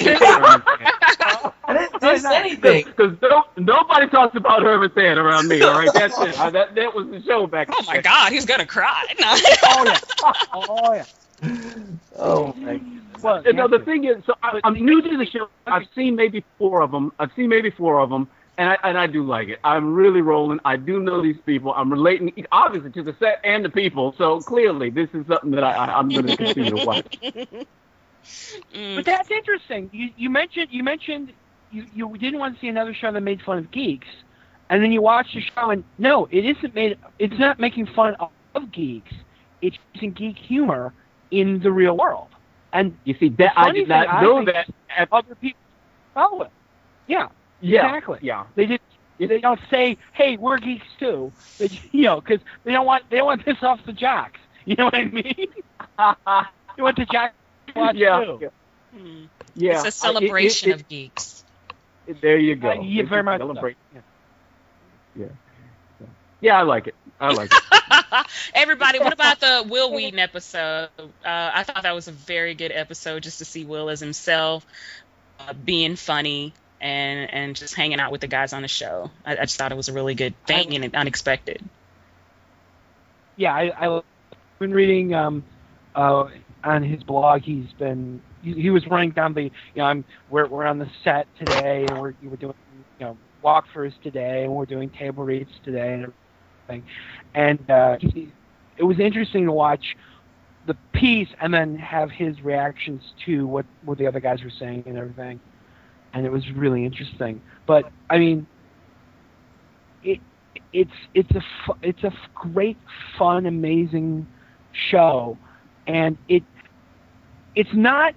diss anything. Because nobody talks about Herman's Head around me, all right? That's it. That was the show back then. Oh, my God, he's going to cry. No. Oh, yeah. Oh, my goodness. Well, the thing is, so I'm new to the show. I've seen maybe four of them. And I do like it. I'm really rolling. I do know these people. I'm relating, obviously, to the set and the people. So clearly, this is something that I'm going to continue to watch. But that's interesting. You mentioned you didn't want to see another show that made fun of geeks, and then you watch the show and no, it's not making fun of geeks. It's using geek humor in the real world. And you see that I did not know that other people follow it. Yeah. Yeah, exactly. Yeah, they don't say, "Hey, we're geeks too," because they don't want this off the jocks. You know what I mean? You want the jocks to watch too. Yeah, it's a celebration of geeks. There you go. Yeah, very much. Yeah, I like it. Everybody, what about the Will Wheaton episode? I thought that was a very good episode, just to see Will as himself, being funny. And just hanging out with the guys on the show. I just thought it was a really good thing and unexpected. Yeah, I've been reading on his blog. He was running down the we're on the set today and we're doing walkthroughs today and we're doing table reads today and everything. And it was interesting to watch the piece and then have his reactions to what the other guys were saying and everything. And it was really interesting. But I mean, it's a great, fun, amazing show, and it's not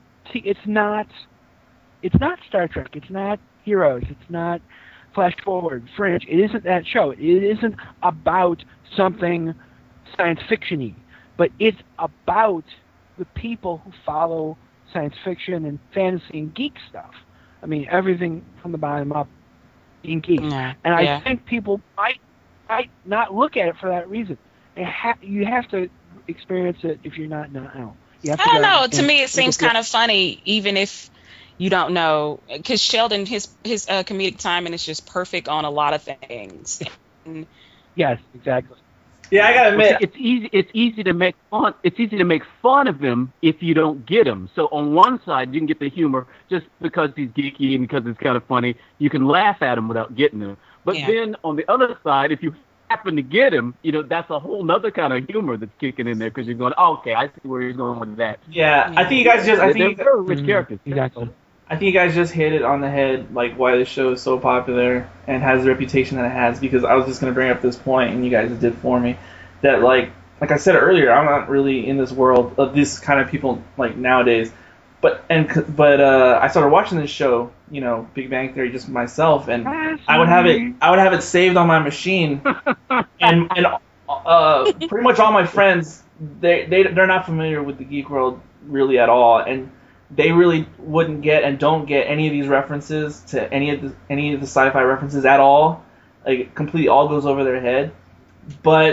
Star Trek. It's not Heroes. It's not Flash Forward, Fringe. It isn't that show. It isn't about something science fiction-y, but it's about the people who follow science fiction and fantasy and geek stuff. I mean, everything from the bottom up in geeks. And I think people might not look at it for that reason. You have to experience it if you're not now. I don't know. To me, it seems kind of funny, even if you don't know, because Sheldon, his comedic timing is just perfect on a lot of things. Yes, exactly. Yeah, I gotta admit, it's easy to make fun. It's easy to make fun of him if you don't get him. So on one side, you can get the humor just because he's geeky and because it's kind of funny. You can laugh at him without getting him. But then on the other side, if you happen to get him, that's a whole other kind of humor that's kicking in there because you're going, oh, okay, I see where he's going with that. Yeah, I think you guys just, they're very rich characters. Exactly. I think you guys just hit it on the head, like why this show is so popular and has the reputation that it has. Because I was just going to bring up this point, and you guys did for me, that like I said earlier, I'm not really in this world of this kind of people like nowadays. But I started watching this show, Big Bang Theory, just myself, and I would have it saved on my machine, and pretty much all my friends they're not familiar with the geek world really at all, and they really wouldn't get and don't get any of these references to any of the sci-fi references at all. Like, completely all goes over their head. But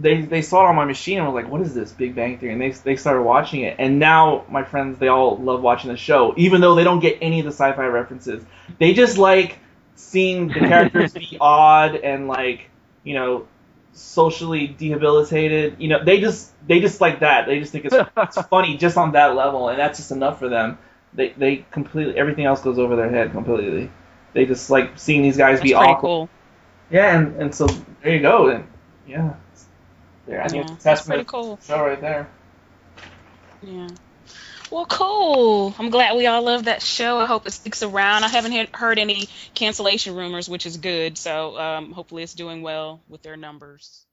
they saw it on my machine and was like, "What is this Big Bang Theory?" And they started watching it. And now my friends, they all love watching the show, even though they don't get any of the sci-fi references. They just like seeing the characters be odd and like, you know, socially debilitated. You know, they just like that. They just think it's funny just on that level, and that's just enough for them. They completely, everything else goes over their head completely. They just like seeing these guys be awkward. Cool. Yeah, and so there you go. And yeah, there. I think that's pretty cool. Show right there. Yeah. Well, cool. I'm glad we all love that show. I hope it sticks around. I haven't heard any cancellation rumors, which is good. So hopefully it's doing well with their numbers.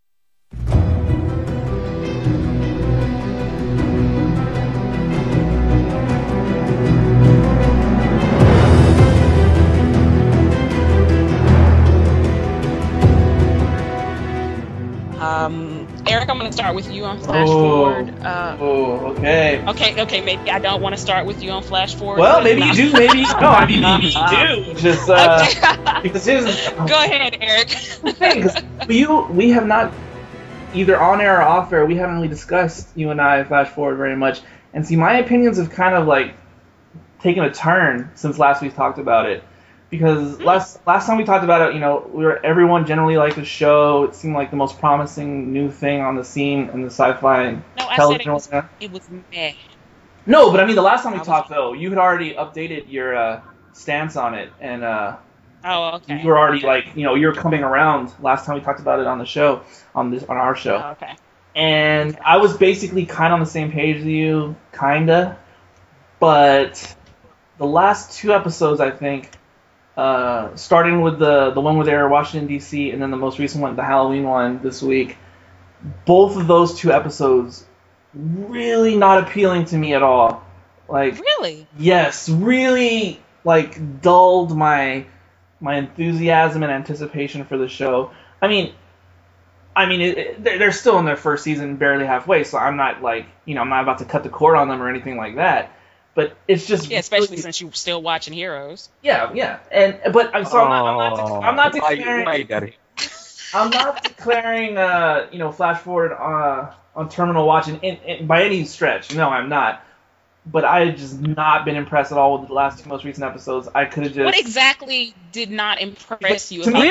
Eric, I'm going to start with you on Flash Forward. Okay. Okay. Maybe I don't want to start with you on Flash Forward. Well, maybe you do. Maybe no. I mean, maybe you do. Just because go ahead, Eric. The thing, 'cause we have not either on air or off air. We haven't really discussed, you and I, Flash Forward very much. And see, my opinions have kind of like taken a turn since last we talked about it. Because last time we talked about it, you know, everyone generally liked the show. It seemed like the most promising new thing on the scene in the sci-fi television. I said it was meh. No, but I mean, the last time we talked, though, you had already updated your stance on it, and okay. You were already like, you know, you were coming around last time we talked about it on the show, on our show. Oh, okay. And I was basically kind of on the same page as you, kinda, but the last two episodes, I think. Starting with the one where they were Washington, D.C., and then the most recent one, the Halloween one this week, both of those two episodes really not appealing to me at all. Like, really? Yes, really, like, dulled my enthusiasm and anticipation for the show. I mean, they're still in their first season, barely halfway, so I'm not, like, you know, I'm not about to cut the cord on them or anything like that. But it's just especially really, since you're still watching Heroes. Yeah, but I'm not declaring. I'm not declaring, you know, Flash Forward on terminal watching by any stretch. No, I'm not. But I had just not been impressed at all with the last two most recent episodes. I could have just. What exactly did not impress you? To me,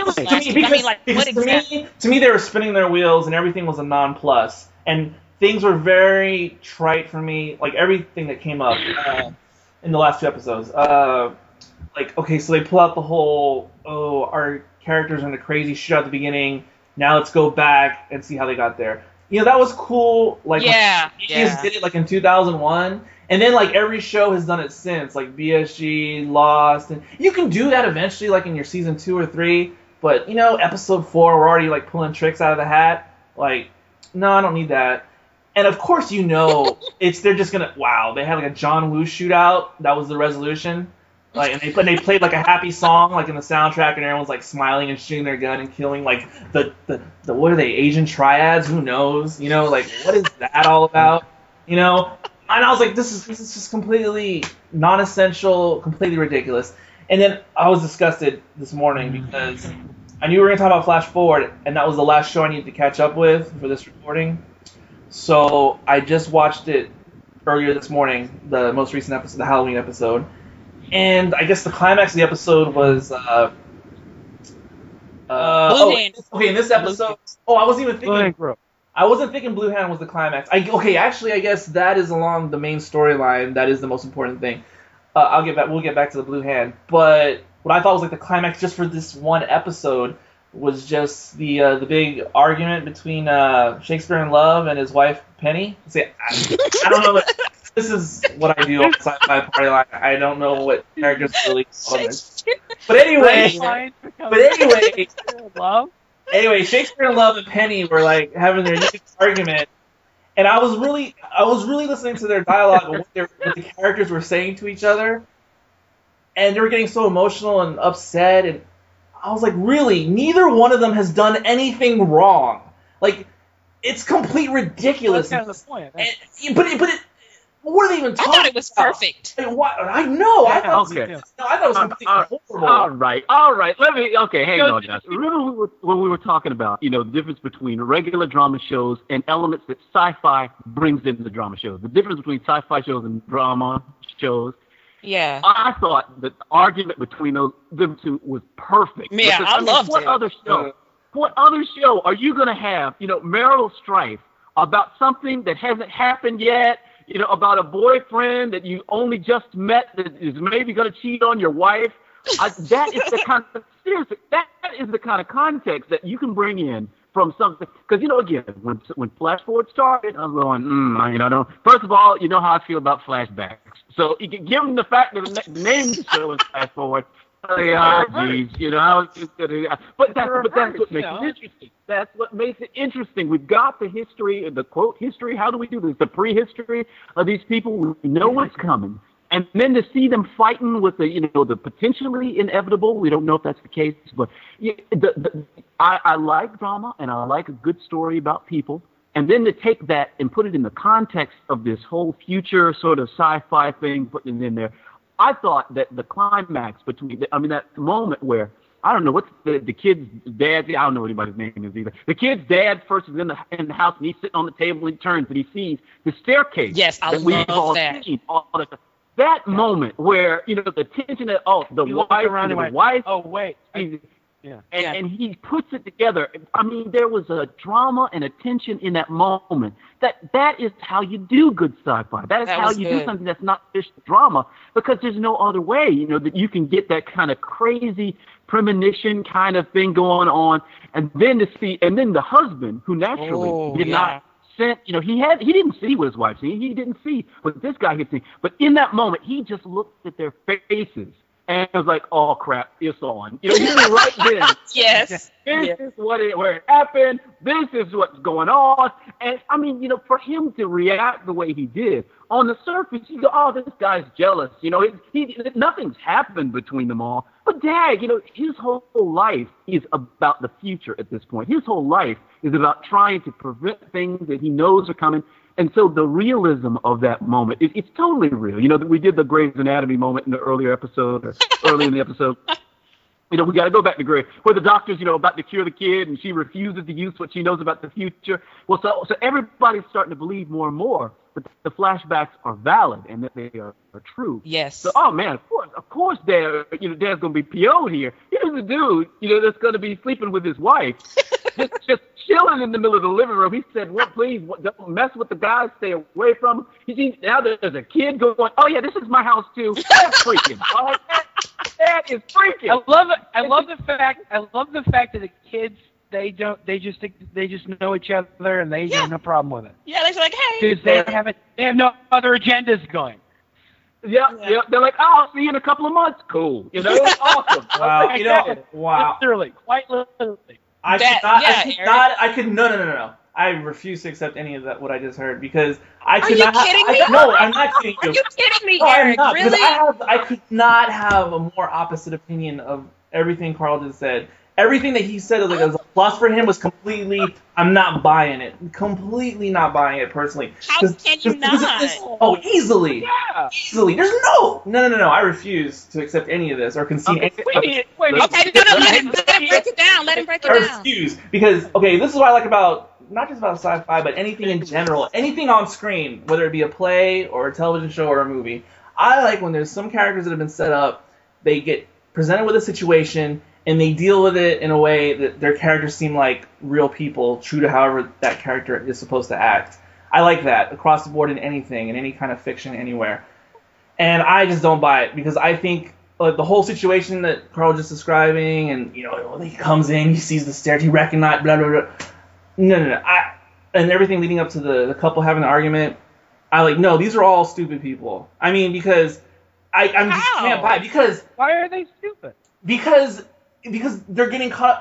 they were spinning their wheels and everything was a non-plus. And things were very trite for me, like everything that came up in the last two episodes. Like, okay, so they pull out the whole, our characters are in a crazy shootout at the beginning. Now let's go back and see how they got there. You know, that was cool. Like, just did it like in 2001, and then like every show has done it since, like BSG, Lost, and you can do that eventually, like in your season 2 or 3. But you know, episode 4, we're already like pulling tricks out of the hat. Like, no, I don't need that. And of course, you know, they're just gonna they had like a John Woo shootout. That was the resolution. Like, and they played like a happy song like in the soundtrack, and everyone's like smiling and shooting their gun and killing like the what are they, Asian triads? Who knows? You know, like what is that all about? You know, and I was like, this is just completely non-essential, completely ridiculous. And then I was disgusted this morning because I knew we were gonna talk about Flash Forward, and that was the last show I needed to catch up with for this recording. So I just watched it earlier this morning, the most recent episode, the Halloween episode. And I guess the climax of the episode was in this episode. I wasn't even thinking. I wasn't thinking Blue Hand was the climax. Actually, I guess that is along the main storyline. That is the most important thing. We'll get back to the Blue Hand. But what I thought was like the climax just for this one episode was just the big argument between Shakespeare in Love and his wife Penny. See, I don't know what. This is what I do on the sci-fi party line. I don't know what characters really call this. But anyway, Shakespeare in Love and Penny were like having their huge argument, and I was really listening to their dialogue and what the characters were saying to each other, and they were getting so emotional and upset, and I was like, really, neither one of them has done anything wrong. Like, it's complete ridiculous. That's kind of the point. What are they even I talking thought it was about? perfect. I mean, what? I know. I thought Okay. it was completely horrible. All right. Hang on, guys. Remember when we were talking about, the difference between regular drama shows and elements that sci-fi brings into the drama shows. The difference between sci-fi shows and drama shows. Yeah. I thought that the argument between them two was perfect. Yeah, Because, I loved what it. What other show are you going to have, marital strife about something that hasn't happened yet? About a boyfriend that you only just met that is maybe going to cheat on your wife. That is the kind of seriously. That is the kind of context that you can bring in from something. Because again, when Flash Forward started, I was going, First of all, you know how I feel about flashbacks. So given the fact that the name of the show is Flash Forward. Geez, but that's what makes it interesting. That's what makes it interesting. We've got the history, the quote history. How do we do this? The prehistory of these people. We know what's coming, and then to see them fighting with the potentially inevitable. We don't know if that's the case, but I like drama and I like a good story about people. And then to take that and put it in the context of this whole future sort of sci-fi thing, putting it in there. I thought that the climax between, that moment where, I don't know, what's the kid's dad, I don't know what anybody's name is either. The kid's dad first is in the house and he's sitting on the table and he turns and he sees the staircase. Yes, I love that. That moment where, the tension that, the wife. Oh, wait. Yeah. And he puts it together. There was a drama and a tension in that moment. That is how you do good sci-fi. That is how you do something that's not just drama, because there's no other way, that you can get that kind of crazy premonition kind of thing going on. And then the husband, who naturally did not sent, he didn't see what his wife seen. He didn't see what this guy had seen. But in that moment, he just looked at their faces. And it was like, oh, crap, it's on. He knew right then. Yes. This is where it happened. This is what's going on. And, for him to react the way he did, on the surface, you go, oh, this guy's jealous. Nothing's happened between them all. But, Dad, his whole life is about the future at this point. His whole life is about trying to prevent things that he knows are coming. And so the realism of that moment, it's totally real. We did the Grey's Anatomy moment in the early in the episode. We got to go back to Grey, where the doctor's, about to cure the kid, and she refuses to use what she knows about the future. Well, so everybody's starting to believe more and more that the flashbacks are valid and that they are true. Yes. So, oh man, of course, Dad's going to be PO'd here. Here's a dude, that's going to be sleeping with his wife. just chilling in the middle of the living room. He said, well, please, don't mess with the guys. Stay away from them. You see, now there's a kid going, oh, yeah, this is my house, too. That's freaking. All right? That is freaking. I love it. I love the fact that the kids, they just know each other and they have no problem with it. Yeah, they're like, hey. Because they have no other agendas going. Yeah. They're like, oh, I'll see you in a couple of months. Cool. It's awesome. Wow. Wow. Quite literally. No. I refuse to accept any of that, what I just heard, because I could not. Are you kidding me? No, I'm not kidding you. Are you kidding me, No, Eric? I'm not, really? I could not have a more opposite opinion of everything Carl just said. Everything that he said was a plus for him was completely, I'm not buying it. Completely not buying it, personally. How can you not? Easily. Yeah. Easily. There's no. I refuse to accept any of this or concede any. Okay, no, let him break it down. Let him break it I down. refuse, because, this is what I like about, not just about sci-fi, but anything in general. Anything on screen, whether it be a play or a television show or a movie. I like when there's some characters that have been set up, they get presented with a situation, and they deal with it in a way that their characters seem like real people, true to however that character is supposed to act. I like that across the board in anything, in any kind of fiction, anywhere. And I just don't buy it, because I think the whole situation that Carl was just describing, and he comes in, he sees the stairs, he recognizes, blah blah blah. No. And everything leading up to the couple having an argument, no, these are all stupid people. Because I can't buy it, because why are they stupid? Because they're getting caught.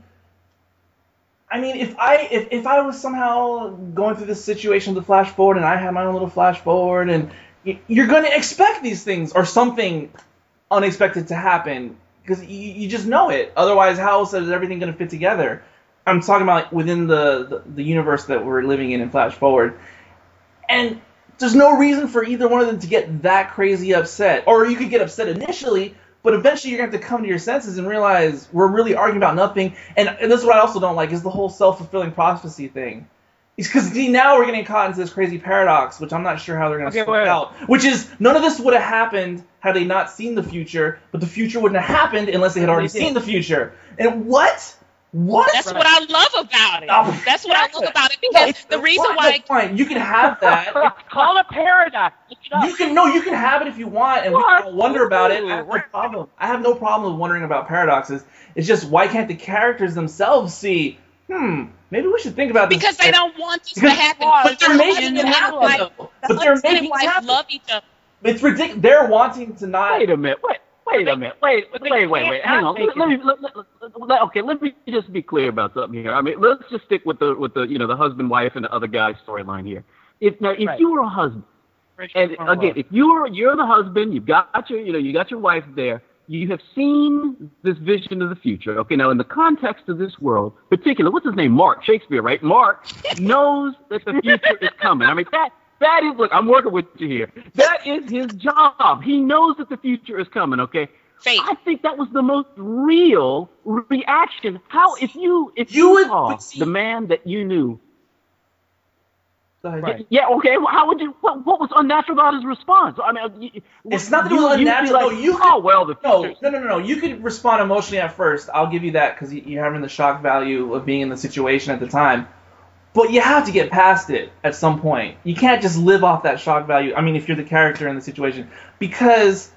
If I was somehow going through this situation with the flash forward, and I had my own little flash forward, and you're going to expect these things or something unexpected to happen, because you just know it. Otherwise, how else is everything going to fit together? I'm talking about within the universe that we're living in flash forward. And there's no reason for either one of them to get that crazy upset. Or you could get upset initially, but eventually you're going to have to come to your senses and realize we're really arguing about nothing. And this is what I also don't like, is the whole self-fulfilling prophecy thing. It's because now we're getting caught into this crazy paradox, which I'm not sure how they're going to sort out. Which is, none of this would have happened had they not seen the future, but the future wouldn't have happened unless they had already seen the future. And what? What? That's what I love about it. Oh, That's what I love about it, because the reason why fine. You can have that. Call it a paradox. You can have it if you want, and we can all wonder about it. I have no problem. I have no problem with wondering about paradoxes. It's just, why can't the characters themselves see? Maybe we should think about this. Because they don't want this to happen. But they're making it happen. But they're making it happen. Love each other. It's ridiculous. They're wanting to not. Wait a minute. Wait a minute. Wait. Hang on. Let me just be clear about something here. I mean, let's just stick with the the husband, wife, and the other guy's storyline here. If you were a husband, and again, if you're the husband, you got your wife there. You have seen this vision of the future. Okay, now in the context of this world, particularly, what's his name? Mark Shakespeare, right? Mark knows that the future is coming. I mean, that is, look, I'm working with you here. That is his job. He knows that the future is coming, okay? Faith. I think that was the most real reaction. How, if you saw the man that you knew. Right. Yeah, okay, well, how would you, what was unnatural about his response? I mean, it's not that it was unnatural. Like, No. You could respond emotionally at first. I'll give you that, because you're having the shock value of being in the situation at the time. But you have to get past it at some point. You can't just live off that shock value. I mean, if you're the character in the situation, because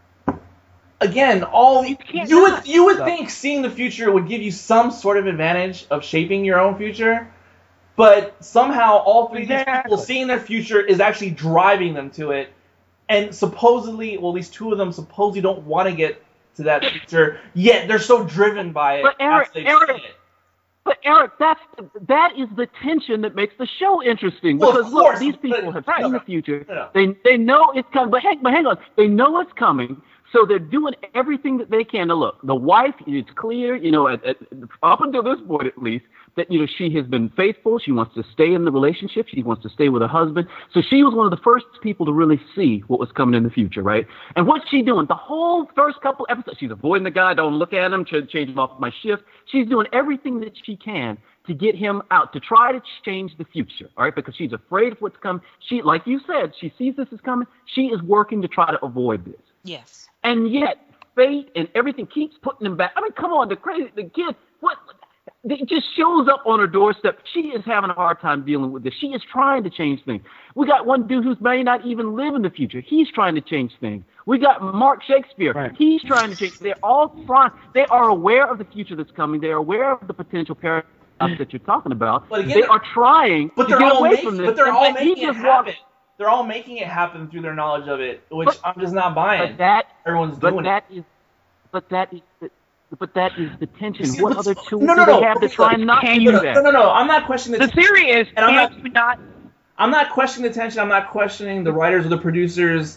again, you would think seeing the future would give you some sort of advantage of shaping your own future, but somehow all three of these people seeing their future is actually driving them to it, and supposedly, well, at least two of them supposedly don't want to get to that future, yet they're so driven by it. But Eric, that is the tension that makes the show interesting. Because look, these people have seen the future. They know it's coming. But hang on, they know it's coming. So they're doing everything that they can to look. The wife, it's clear, up until this point at least, that she has been faithful. She wants to stay in the relationship. She wants to stay with her husband. So she was one of the first people to really see what was coming in the future, right? And what's she doing? The whole first couple episodes, she's avoiding the guy. Don't look at him. Change him off my shift. She's doing everything that she can to get him out, to try to change the future, all right? Because she's afraid of what's coming. She, like you said, she sees this is coming. She is working to try to avoid this. Yes. And yet, fate and everything keeps putting them back. I mean, come on, the kid, it just shows up on her doorstep. She is having a hard time dealing with this. She is trying to change things. We got one dude who may not even live in the future. He's trying to change things. We got Mark Shakespeare. Right. He's trying to change. They're all trying. They are aware of the future that's coming. They are aware of the potential paradox that you're talking about. But again, they are trying to get away from this. But they're all making it happen. They're all making it happen through their knowledge of it, which I'm just not buying. Everyone's doing it. But that is the tension. What other tools do they have to try and not do that? No. I'm not questioning the theory is, and I'm not questioning the tension. I'm not questioning the writers or the producers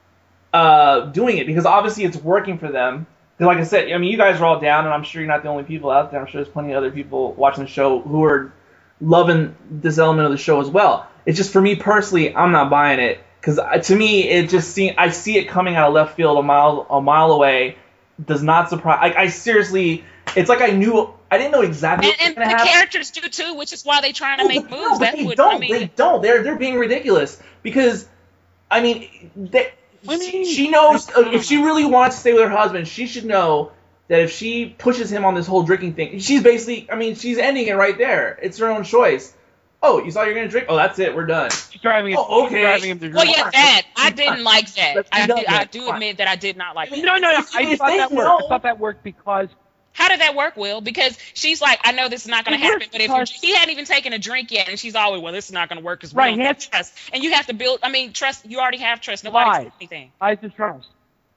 doing it, because obviously it's working for them. Because like I said, I mean, you guys are all down, and I'm sure you're not the only people out there. I'm sure there's plenty of other people watching the show who are loving this element of the show as well. It's just, for me personally, I'm not buying it, because to me it just seems, I see it coming out of left field a mile away. Does not surprise. I seriously, it's like I didn't know exactly. And the characters do too, which is why they're trying to make moves. They don't. They're being ridiculous, because I mean, she knows if she really wants to stay with her husband, she should know that if she pushes him on this whole drinking thing, she's basically, I mean, she's ending it right there. It's her own choice. Oh, you saw you're going to drink? Oh, that's it. We're done. She's driving him. Oh, okay. Driving him to drink. Well, yeah, that. I didn't like that. I do admit that I did not like that. No. I thought that worked. I thought that worked because... How did that work, Will? Because she's like, I know this is not going to happen, but if he hadn't even taken a drink yet, and she's always, well, this is not going to work because we don't have trust. And you have to build, trust, you already have trust. Nobody says anything. Lies and trust.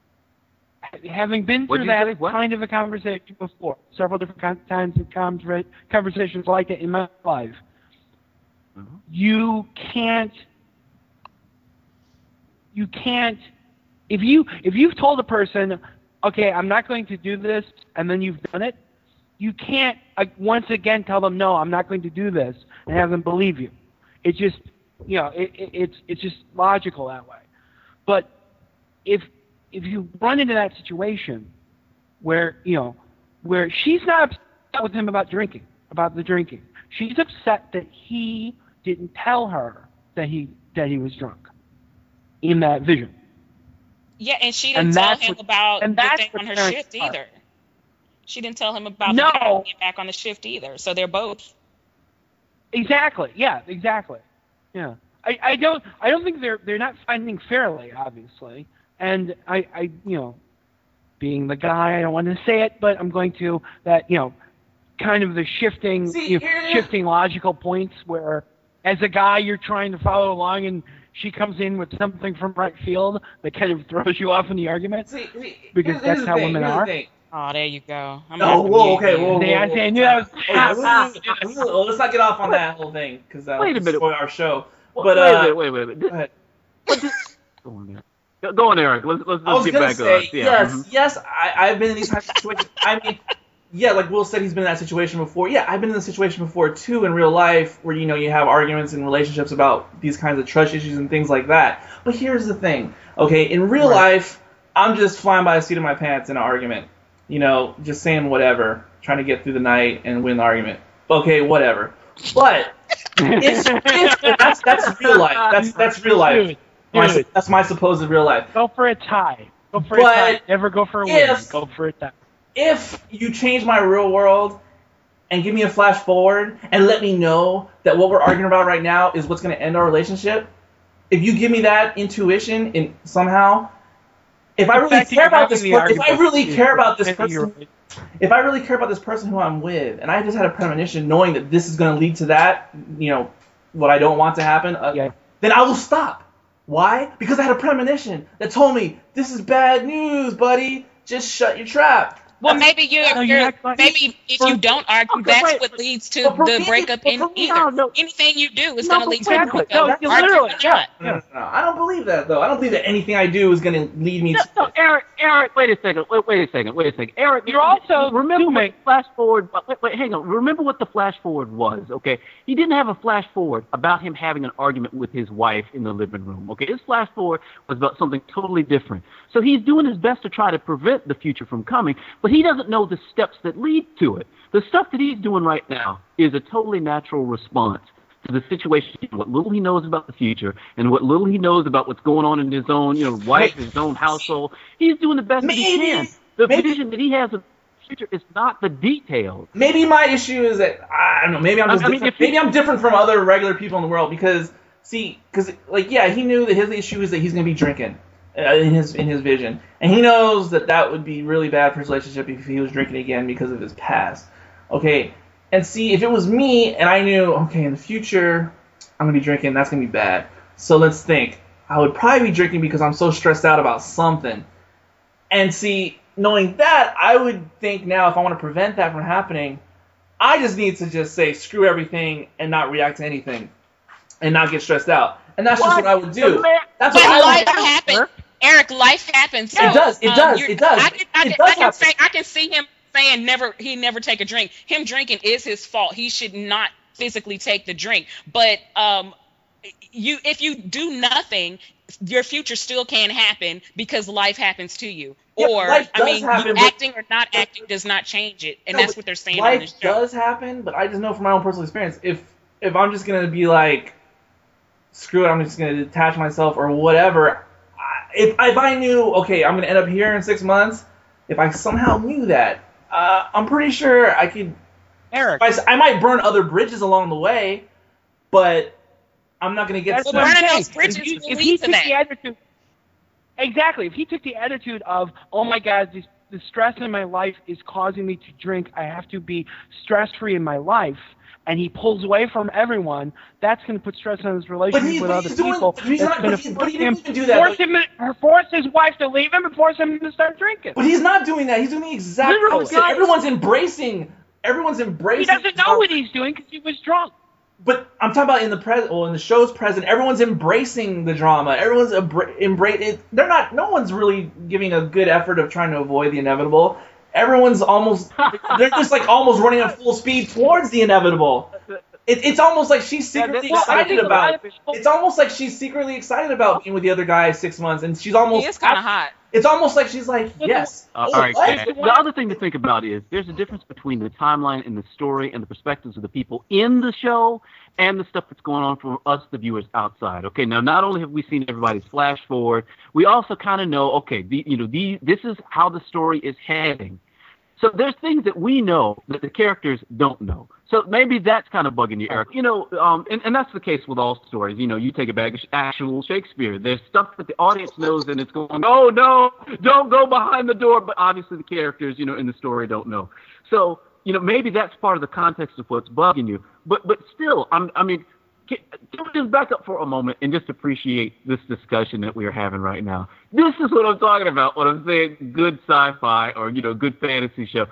Having been through that kind of a conversation before, several different times of conversations like it in my life, you can't, if you've told a person, okay, I'm not going to do this, and then you've done it, you can't once again tell them, no, I'm not going to do this, and have them believe you. It just, it's just logical that way. But if you run into that situation where she's not upset with him about the drinking, she's upset that he didn't tell her that he was drunk in that vision. Yeah, and she didn't tell him about the thing on her shift either. She didn't tell him about the get back on the shift either. So they're both. Exactly. Yeah. Exactly. Yeah. I don't think they're not fighting fairly, obviously. And I being the guy, I don't want to say it, but I'm going to, that kind of the shifting logical points where, as a guy, you're trying to follow along and she comes in with something from right field that kind of throws you off in the argument, because that's how women are. Oh, there you go. Whoa. I knew that was. Let's not get off on that whole thing, because that will destroy our show. But wait a minute. Go ahead. Go on, Eric. Let's get back on. Yes. I've been in these types of situations. I mean, yeah, like Will said, he's been in that situation before. Yeah, I've been in this situation before too in real life, where you have arguments in relationships about these kinds of trust issues and things like that. But here's the thing, okay? In real life, I'm just flying by the seat of my pants in an argument. Just saying whatever, trying to get through the night and win the argument. Okay, whatever. But that's real life. That's real life. That's my supposed real life. Go for a tie. Go for a tie. Never go for a win. Go for a tie. If you change my real world and give me a flash forward and let me know that what we're arguing about right now is what's going to end our relationship, if you give me that intuition somehow, if I really care about this person who I'm with, and I just had a premonition knowing that this is going to lead to that, what I don't want to happen, then I will stop. Why? Because I had a premonition that told me, this is bad news, buddy. Just shut your trap. Well, maybe maybe if you don't argue, that's what leads to the breakup either. Anything you do is going to lead to a breakup. No. I don't believe that, though. I don't believe that anything I do is going to lead me to... No, Eric, wait a second. Eric, you're also remember flash forward. Wait, hang on. Remember what the flash forward was, okay? He didn't have a flash forward about him having an argument with his wife in the living room, okay? His flash forward was about something totally different. So he's doing his best to try to prevent the future from coming, but he doesn't know the steps that lead to it. The stuff that he's doing right now is a totally natural response to the situation, what little he knows about the future and what little he knows about what's going on in his own, wife, his own household. He's doing the best that he can. The vision that he has of the future is not the details. Maybe my issue is that, I don't know, maybe I'm different. Maybe I'm different from other regular people in the world because he knew that his issue is that he's going to be drinking. In his vision, and he knows that would be really bad for his relationship if he was drinking again because of his past. Okay, and see, if it was me and I knew, okay, in the future I'm gonna be drinking, that's gonna be bad. So let's think. I would probably be drinking because I'm so stressed out about something. And see, knowing that, I would think now if I want to prevent that from happening, I just need to just say screw everything and not react to anything, and not get stressed out. And that's just what I would do. That's what I would happen. Eric, life happens. So, it does. I can see him saying he never take a drink. Him drinking is his fault. He should not physically take the drink. But if you do nothing, your future still can happen because life happens to you. Or acting or not acting does not change it, and that's what they're saying on this show. Life does happen, but I just know from my own personal experience, if I'm just gonna be like, screw it, I'm just gonna detach myself or whatever. If I knew, okay, I'm going to end up here in 6 months, if I somehow knew that, I'm pretty sure I could... Eric. I might burn other bridges along the way, but I'm not going to get... burning those bridges will lead to that. Exactly. If he took the attitude of, oh my God, the stress in my life is causing me to drink, I have to be stress-free in my life, and he pulls away from everyone, that's going to put stress on his relationship with other people. It's going to force his wife to leave him and force him to start drinking. But he's not doing that. He's doing the exact opposite. Everyone's embracing. He doesn't know what he's doing because he was drunk. But I'm talking about in the show's present, everyone's embracing the drama. Everyone's embracing. No one's really giving a good effort of trying to avoid the inevitable. Everyone's they're just like almost running at full speed towards the inevitable. It's almost like she's secretly excited about it. Well, It's almost like she's secretly excited about being with the other guy 6 months, and she's almost. He is kind of hot. It's almost like she's like, yes. all Oh, right. what? The other thing to think about is there's a difference between the timeline and the story and the perspectives of the people in the show and the stuff that's going on for us, the viewers outside. Okay, now not only have we seen everybody's flash forward, we also kind of know, okay, this is how the story is heading. So there's things that we know that the characters don't know. So maybe that's kind of bugging you, Eric. And that's the case with all stories. You take it back to actual Shakespeare. There's stuff that the audience knows, and it's going, oh, no, don't go behind the door. But obviously the characters, in the story don't know. So, maybe that's part of the context of what's bugging you. But still, can we just back up for a moment and just appreciate this discussion that we are having right now? This is what I'm talking about when I'm saying good sci-fi or, good fantasy show.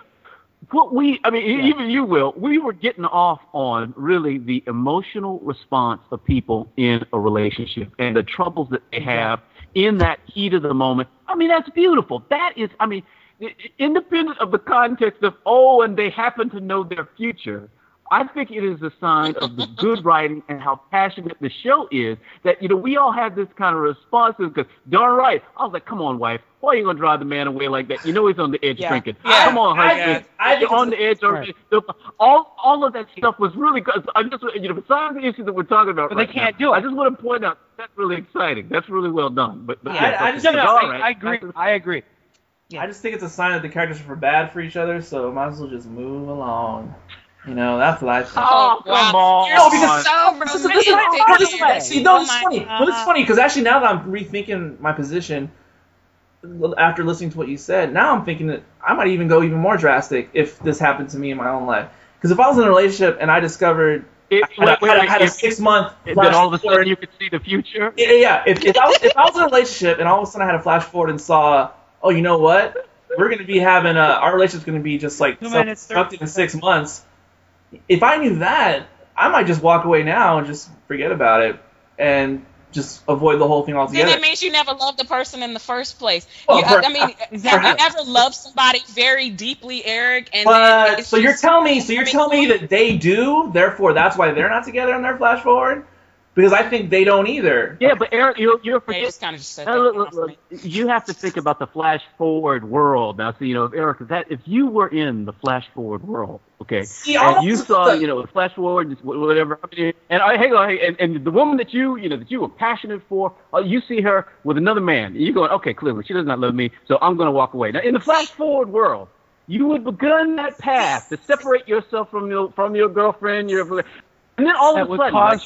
Even you, Will, we were getting off on really the emotional response of people in a relationship and the troubles that they have in that heat of the moment. That's beautiful. That is, independent of the context of, and they happen to know their future, I think it is a sign of the good writing and how passionate the show is that, we all have this kind of response because, darn right, I was like, come on, wife, why are you going to drive the man away like that? He's on the edge drinking. Come on, husband. You're on the edge. Right. All of that stuff was really good. I just, besides the issue that we're talking about but right they can't do it. I just want to point out that's really exciting. That's really well done. I agree. I agree. Yeah. I just think it's a sign that the characters are bad for each other, so might as well just move along. That's what I think. Oh, come on. You're so romantic. See, no, it's funny. Well, it's funny because actually now that I'm rethinking my position after listening to what you said, now I'm thinking that I might even go even more drastic if this happened to me in my own life. Because if I was in a relationship and I discovered I had a 6 month flash then all of a sudden you could see the future? Yeah. If I was in a relationship and all of a sudden I had a flash forward and saw, oh, you know what? We're going to be having our relationship's going to be just like self-destructing in 6 months. If I knew that, I might just walk away now and just forget about it and just avoid the whole thing altogether. Then it means you never loved the person in the first place. Well, have you ever loved somebody very deeply, Eric? So you're telling me that they do, therefore that's why they're not together in their flash forward? Because I think they don't either. Yeah, but Eric, you're forgetting. Kind of just said look, you have to think about the flash forward world. Now, so Eric, if you were in the flash forward world, okay, and you saw, the flash forward, whatever, and the woman that you were passionate for, you see her with another man, you're going, okay, clearly she does not love me, so I'm going to walk away. Now, in the flash forward world, you would begun that path to separate yourself from your girlfriend, and then all of a sudden,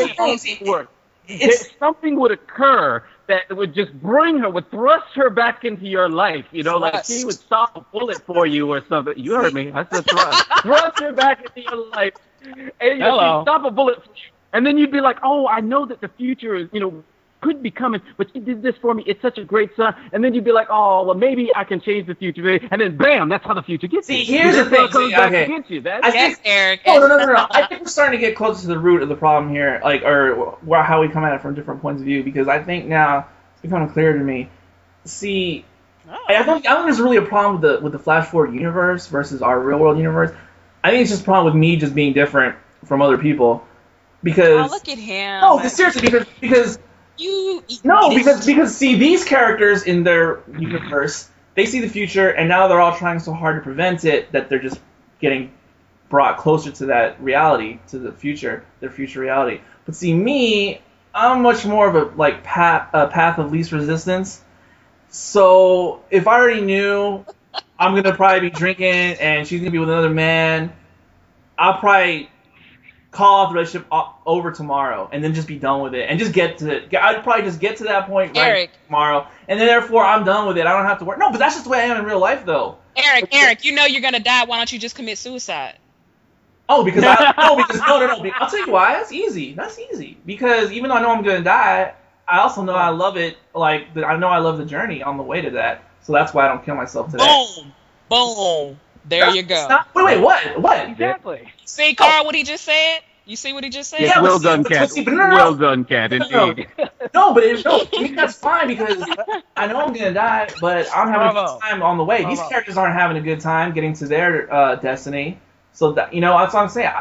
something would occur that would just would thrust her back into your life. Like she would stop a bullet for you or something. You heard me. I said thrust. Thrust her back into your life. And she'd stop a bullet for you. And then you'd be like, oh, I know that the future is, could be coming, but you did this for me. It's such a great son. And then you'd be like, oh, well, maybe I can change the future. And then, bam, that's how the future gets you. See, here's the thing. Eric. No. I think we're starting to get closer to the root of the problem here, or how we come at it from different points of view, because I think now it's becoming clear to me. See, I don't think there's really a problem with the Flash Forward universe versus our real world universe. I think it's just a problem with me just being different from other people. Because look at him. No, seriously, because because see, these characters in their universe, they see the future, and now they're all trying so hard to prevent it that they're just getting brought closer to that reality, to the future, their future reality. But see, me, I'm much more of a path of least resistance. So if I already knew I'm gonna probably be drinking and she's gonna be with another man, I'll probably call off the relationship over tomorrow and then just be done with it and just I'd probably just get to that point tomorrow, and then therefore I'm done with it. I don't have to work. No, but that's just the way I am in real life, though. Eric, you're gonna die. Why don't you just commit suicide? Oh, because no. I'll tell you why. That's easy. Because even though I know I'm gonna die, I also know I love it. I know I love the journey on the way to that. So that's why I don't kill myself today. Boom. There you go. Wait, what? Exactly. See, Carl, what he just said? You see what he just said? Yeah, well done, Cat. Well done, Cat, indeed. No, that's fine because I know I'm going to die, but I'm having a good time on the way. These characters aren't having a good time getting to their destiny. So, that's what I'm saying.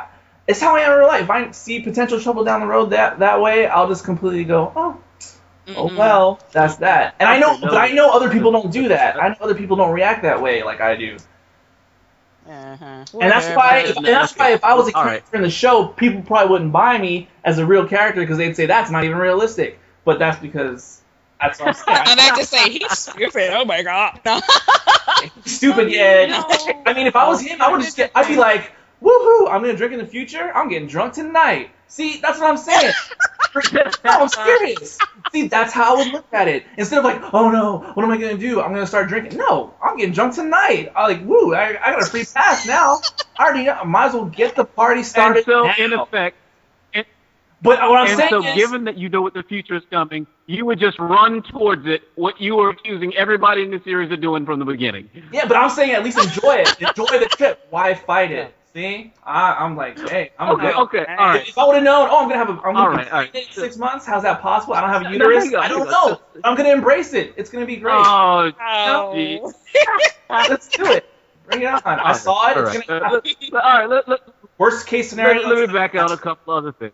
It's how I am in real life. If I see potential trouble down the road that way, I'll just completely go, oh well, that's that. And I know other people don't do that. I know other people don't react that way like I do. And that's why if I was a character in the show, people probably wouldn't buy me as a real character because they'd say that's not even realistic. But that's because that's what I'm saying. And I just say he's stupid. Oh my god. No. Stupid, yeah. No. I mean, if I was him, I'd be like, woohoo! I'm gonna drink in the future. I'm getting drunk tonight. See, that's what I'm saying. No, I'm serious. See, that's how I would look at it. Instead of like, oh no, what am I gonna do? I'm gonna start drinking. No, I'm getting drunk tonight. I'm like, woo! I got a free pass now. I already know. I might as well get the party started. And so, now. in effect. But what I'm saying is, given that you know what the future is coming, you would just run towards it, what you were accusing everybody in the series of doing from the beginning. Yeah, but I'm saying at least enjoy it. Enjoy the trip. Why fight it? See? I'm like, hey, I'm good. Okay, all right. If I would have known, I'm going to be 6 months, how's that possible? I don't have a uterus. I don't know. I'm going to embrace it. It's going to be great. Oh. Let's do it. Bring it on. I saw it. It's going to happen. All right, worst case scenario. Let me back out a couple other things.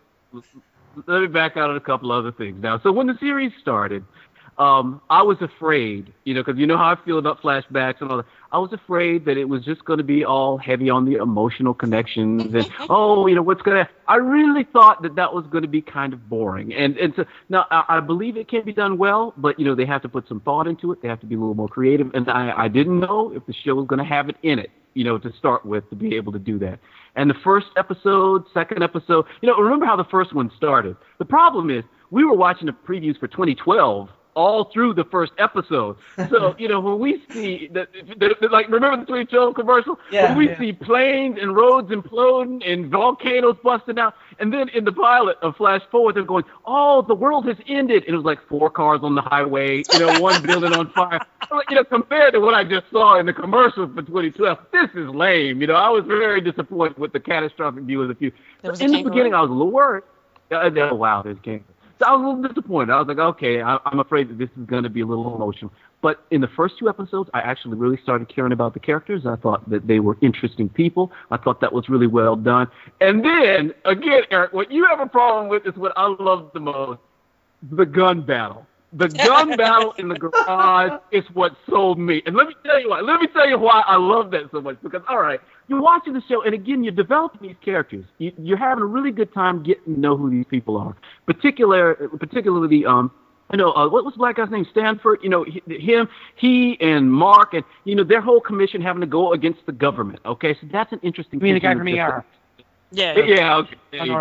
Now, so when the series started, I was afraid, because you know how I feel about flashbacks and all that. I was afraid that it was just going to be all heavy on the emotional connections and, what's going to... I really thought that was going to be kind of boring. And so, now, I believe it can be done well, but, they have to put some thought into it. They have to be a little more creative. And I didn't know if the show was going to have it in it, to start with, to be able to do that. And the first episode, second episode, remember how the first one started. The problem is we were watching the previews for 2012 all through the first episode. So, when we see, like, remember the 2012 commercial? Yeah. When we see planes and roads imploding and volcanoes busting out, and then in the pilot of Flash Forward, they're going, oh, the world has ended. And it was like 4 cars on the highway, one building on fire. Compared to what I just saw in the commercials for 2012, this is lame. I was very disappointed with the catastrophic view of the future. In the beginning, I was a little worried. Wow, there's kangaroo. So I was a little disappointed. I was like, okay, I'm afraid that this is going to be a little emotional. But in the first 2 episodes, I actually really started caring about the characters. I thought that they were interesting people. I thought that was really well done. And then, again, Eric, what you have a problem with is what I love the most, the gun battle. The gun battle in the garage is what sold me. And let me tell you why. Let me tell you why I love that so much. Because, all right, you're watching the show, and again, you're developing these characters. You're having a really good time getting to know who these people are. Particularly, what was the black guy's name? Stanford. He and Mark, and their whole commission having to go against the government. Okay, so that's an interesting. You mean the guy from ER? Yeah. Yeah. Okay.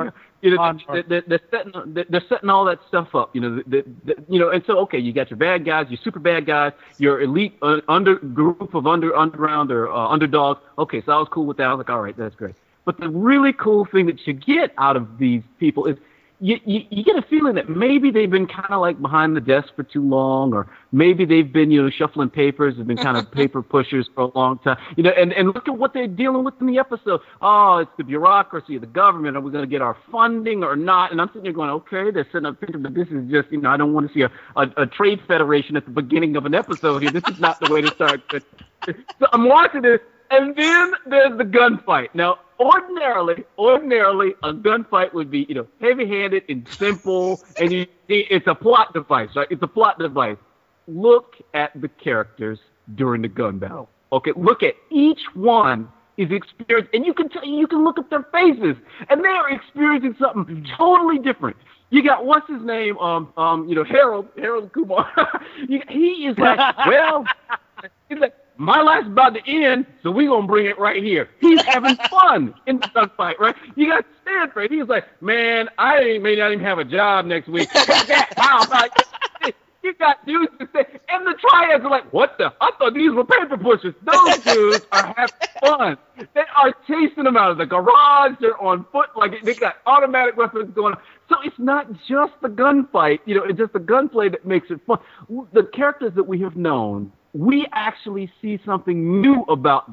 They're setting all that stuff up, and so, okay, you got your bad guys, your super bad guys, your elite group of underground or underdogs. Okay, so I was cool with that. I was like, all right, that's great. But the really cool thing that you get out of these people is you get a feeling that maybe they've been kind of like behind the desk for too long, or maybe they've been, shuffling papers, have been kind of paper pushers for a long time, and look at what they're dealing with in the episode. Oh, it's the bureaucracy of the government. Are we going to get our funding or not? And I'm sitting there going, okay, they're sitting up thinking, but this is just, I don't want to see a trade federation at the beginning of an episode here. This is not the way to start. So I'm watching this, and then there's the gunfight. Now, ordinarily, a gunfight would be, heavy-handed and simple, and it's a plot device, right? It's a plot device. Look at the characters during the gun battle. Okay, look at each one is experiencing, and you can look at their faces, and they are experiencing something totally different. You got what's his name? Harold Kumar. He is like, well, he's like, my life's about to end, so we're going to bring it right here. He's having fun in the gunfight, right? You got Stanford. He's like, man, I may not even have a job next week. How about you got dudes that say, and the triads are like, what the? I thought these were paper pushers. Those dudes are having fun. They are chasing them out of the garage. They're on foot. Like, they got automatic weapons going on. So it's not just the gunfight. It's just the gunplay that makes it fun. The characters that we have known, we actually see something new about them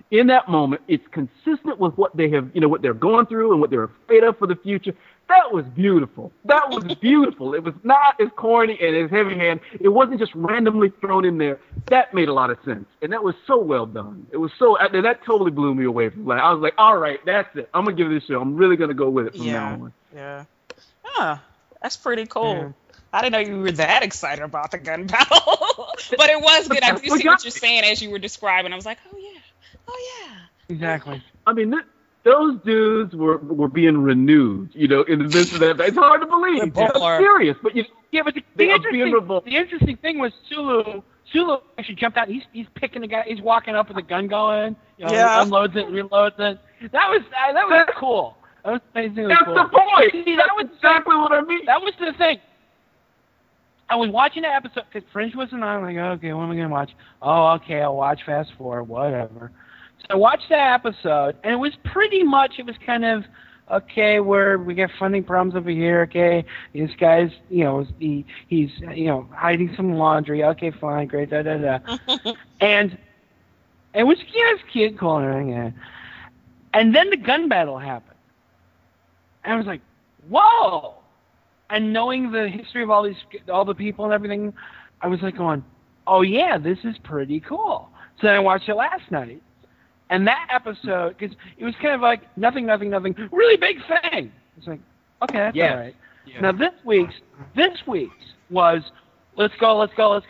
in that moment, it's consistent with what they have, what they're going through and what they're afraid of for the future. That was beautiful. That was beautiful. It was not as corny and as heavy-handed. It wasn't just randomly thrown in there. That made a lot of sense, and that was so well done. It was that totally blew me away from I was like, all right, that's it. I'm gonna give this show. I'm really gonna go with it from now on. Yeah. That's pretty cool. Yeah. I didn't know you were that excited about the gun battle, but it was good. I do see what you're saying as you were describing. I was like, oh yeah. Exactly. I mean, those dudes were being renewed, in the midst of that. It's hard to believe. It's serious, but but the interesting thing was Sulu actually jumped out. He's picking the guy. He's walking up with a gun going. Unloads it, reloads it. That was cool. That was amazing. That's cool. The point. See, that was exactly what I mean. That was the thing. I was watching the episode because Fringe wasn't on. I'm like, okay, what am I gonna watch? Oh, okay, I'll watch Fast Forward, whatever. So I watched that episode, and it was kind of, okay, we got funding problems over here, okay, this guy's, he's hiding some laundry, okay, fine, great, da-da-da. And it was, it's cute, cool, and everything, yeah. And then the gun battle happened. And I was like, whoa! And knowing the history of all the people and everything, I was like going, oh yeah, this is pretty cool. So then I watched it last night. And that episode, because it was kind of like nothing, really big thing. It's like, okay, that's all right. Yeah. Now this week's was let's go,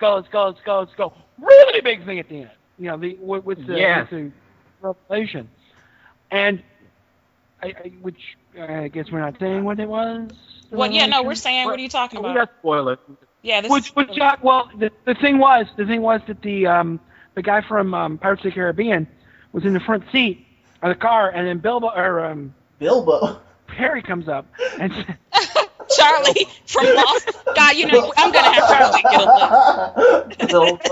really big thing at the end. With the revelation, and which I guess we're not saying what it was. Well, yeah, no, we're saying. What are you talking about? We got spoilers. Yeah, the thing was that the guy from Pirates of the Caribbean was in the front seat of the car, and then Bilbo Perry comes up and Charlie from Lost. God, I'm gonna have Charlie get a look.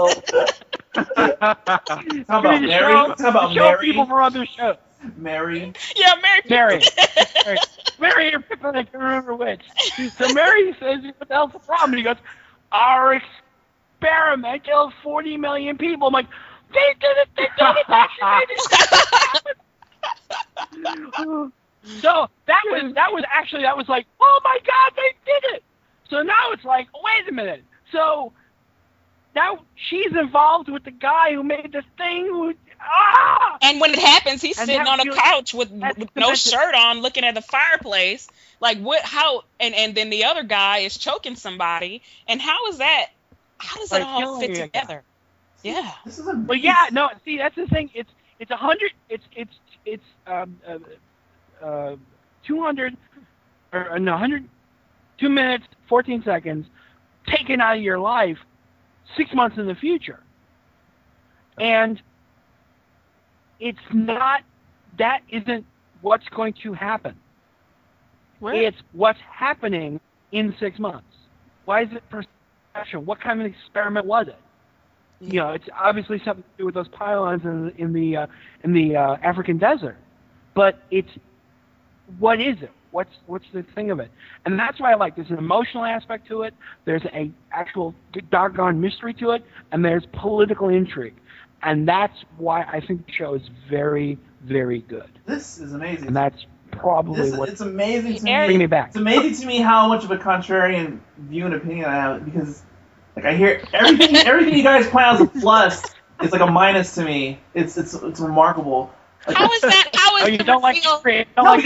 How about Mary? How about Mary? People from other shows. Mary. Yeah, Mary. Mary or Pippin, I can't remember which. So Mary says, what the hell's the problem? And he goes, our experiment killed 40 million people. I'm like, they did it. So that was like, oh my God, they did it. So now it's like, wait a minute. So now she's involved with the guy who made this thing. And when it happens, he's sitting on a couch with no shirt on, looking at the fireplace. Like what? How? And then the other guy is choking somebody. And how does that? How does it all fit together? Yeah. But yeah, no. See, that's the thing. It's 100. It's 200 or no 100. 2 minutes, 14 seconds, taken out of your life 6 months in the future. And it's not, that isn't what's going to happen. What? It's what's happening in 6 months. Why is it perception? What kind of experiment was it? It's obviously something to do with those pylons in the African desert. But what is it? What's the thing of it? And that's why I like. There's an emotional aspect to it. There's a actual doggone mystery to it, and there's political intrigue. And that's why I think the show is very, very good. This is amazing. And that's probably it's amazing to me. Bring me back. It's amazing to me how much of a contrarian view and opinion I have, because I hear everything you guys point out as a plus is like a minus to me. It's remarkable. How is that? You don't like when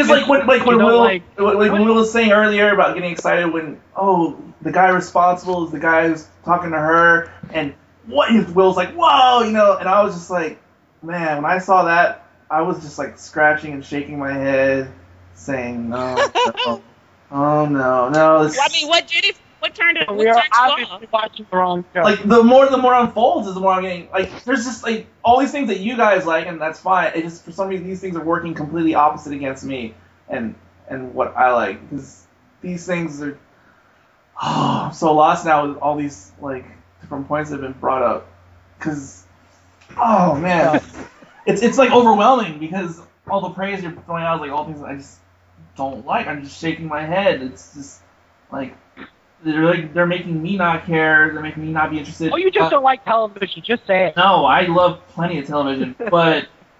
Will was saying earlier about getting excited when the guy responsible is the guy who's talking to her, and what if Will's like, whoa, and I was just like, man, when I saw that, I was just like scratching and shaking my head, saying no, oh no. I mean, what turned it? We are obviously watching the wrong show. Like the more unfolds is the more I'm getting like. There's just like all these things that you guys like, and that's fine. It just for some reason these things are working completely opposite against me and what I like, because these things are. I'm so lost now with all these like different points that have been brought up, because man, it's like overwhelming, because all the praise you're throwing out is like all things that I just don't like. I'm just shaking my head. It's just like. They're making me not care. They're making me not be interested. Oh, you just don't like television. Just say it. No, I love plenty of television, but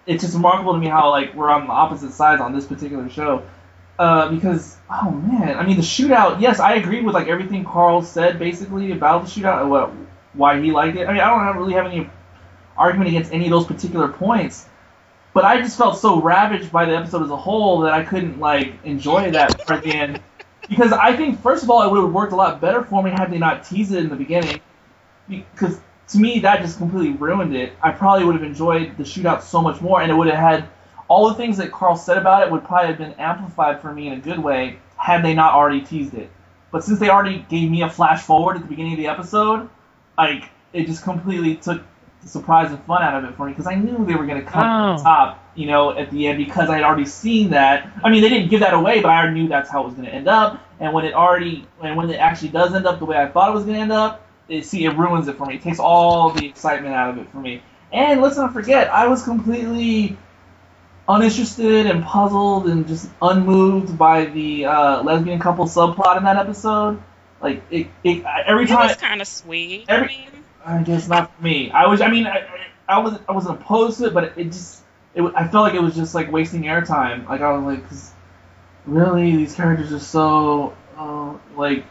it's just remarkable to me how like we're on the opposite sides on this particular show. Because oh man, I mean the shootout. Yes, I agree with like everything Carl said basically about the shootout and why he liked it. I mean, I don't really have any argument against any of those particular points, but I just felt so ravaged by the episode as a whole that I couldn't like enjoy that part at the end. Because I think first of all, it would have worked a lot better for me had they not teased it in the beginning. Because to me, that just completely ruined it. I probably would have enjoyed the shootout so much more, and it would have had all the things that Carl said about it would probably have been amplified for me in a good way had they not already teased it. But since they already gave me a flash forward at the beginning of the episode, like it just completely took the surprise and fun out of it for me because I knew they were going to come to the top, you know, at the end because I had already seen that. I mean, they didn't give that away, but I already knew that's how it was going to end up. And when it actually does end up the way I thought it was going to end up, it ruins it for me. It takes all the excitement out of it for me. And let's not forget, I was completely uninterested and puzzled and just unmoved by the lesbian couple subplot in that episode. Like every time it was kind of sweet. I guess not for me. I wasn't opposed to it, but I felt like it was just like wasting airtime. Like I was like, 'cause really these characters are so like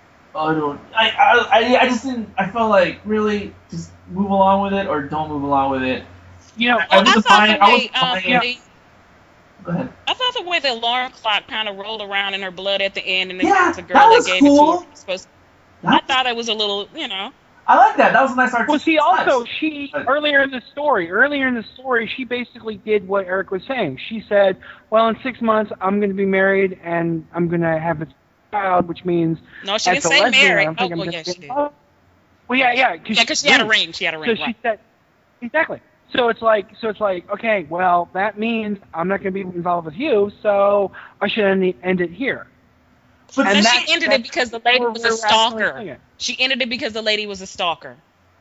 I just didn't. I felt like really just move along with it or don't move along with it. You know, I thought the way the alarm clock kind of rolled around in her blood at the end, and then the girl that gave it to her I thought it was a little, you know. I like that. That was a nice artistic. Well, see, also earlier in the story, she basically did what Eric was saying. She said, "Well, in 6 months, I'm going to be married and I'm going to have a child," which means no, she didn't say married. Oh, well, yes, she did. Well, yeah, because she had a ring. She had a ring. So she said exactly. So it's like, okay, well, that means I'm not going to be involved with you, so I should end it here. But then she ended it because the lady was a stalker. She ended it because the lady was a stalker.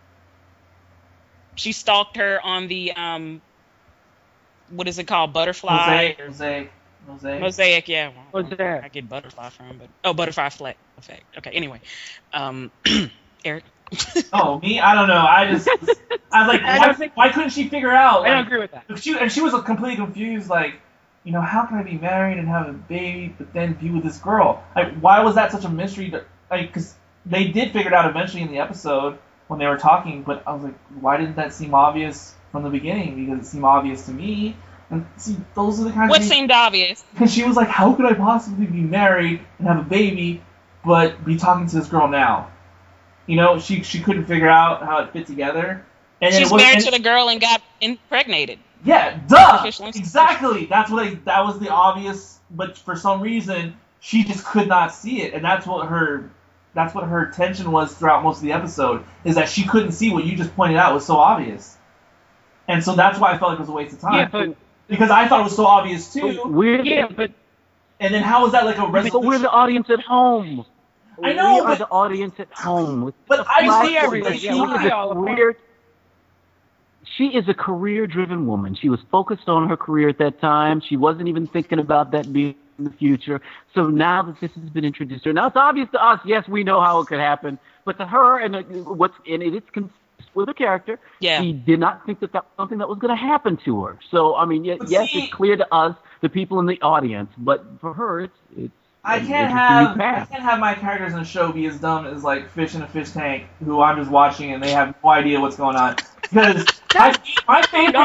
She stalked her on the what is it called? Butterfly? Mosaic, yeah. What's that? I get butterfly from, but butterfly effect. Okay, anyway, Eric. Oh, me? I don't know. I was like, why couldn't she figure out? Like, I don't agree with that. She was completely confused, like, you know, how can I be married and have a baby, but then be with this girl? Like, why was that such a mystery? Because they did figure it out eventually in the episode when they were talking, but I was like, why didn't that seem obvious from the beginning? Because it seemed obvious to me. And see, those are the kinds of things. What seemed obvious? Because she was like, how could I possibly be married and have a baby, but be talking to this girl now? You know, she couldn't figure out how it fit together. And she's married to the girl and got impregnated. Yeah, duh! Exactly! That was the obvious, but for some reason, she just could not see it, and that's what her tension was throughout most of the episode, is that she couldn't see what you just pointed out was so obvious. And so that's why I felt like it was a waste of time. Because I thought it was so obvious, too. And then how was that like a resolution? But we're the audience at home. I know, we are the audience at home. But I see everything. She is a career-driven woman. She was focused on her career at that time. She wasn't even thinking about that being in the future. So now that this has been introduced to her, now it's obvious to us. Yes, we know how it could happen, but to her, and it's consistent with her character. Yeah. She did not think that was something that was going to happen to her. So I mean, yes, it's clear to us, the people in the audience, but for her, it's. I can't have my characters in the show be as dumb as like fish in a fish tank, who I'm just watching and they have no idea what's going on. Because my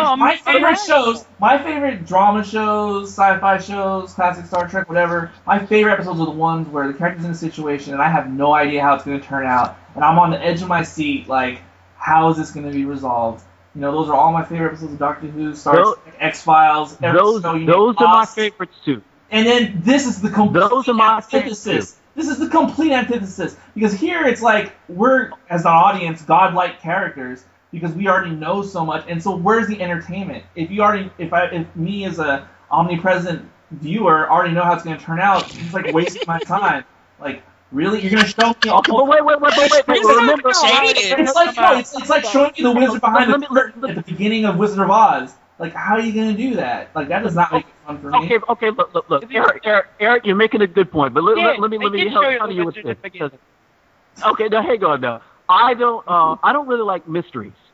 favorite drama shows, sci-fi shows, classic Star Trek, whatever. My favorite episodes are the ones where the character's in a situation and I have no idea how it's going to turn out, and I'm on the edge of my seat, like, how is this going to be resolved? You know, those are all my favorite episodes of Doctor Who, Star Trek, X-Files. Those are my favorites too. And then this is the complete antithesis. This is the complete antithesis. Because here it's like we're, as an audience, godlike characters because we already know so much. And so where's the entertainment? If me as a omnipresent viewer already know how it's going to turn out, it's like wasting my time. Like, really? You're going to show me all but wait. Remember, it's like showing me the wizard behind the curtain at the beginning of Wizard of Oz. Like, how are you going to do that? Like, that does not make it fun for me. Okay, look. Eric, you're making a good point, but let me help you with this. Okay, now hang on now. I don't really like mysteries.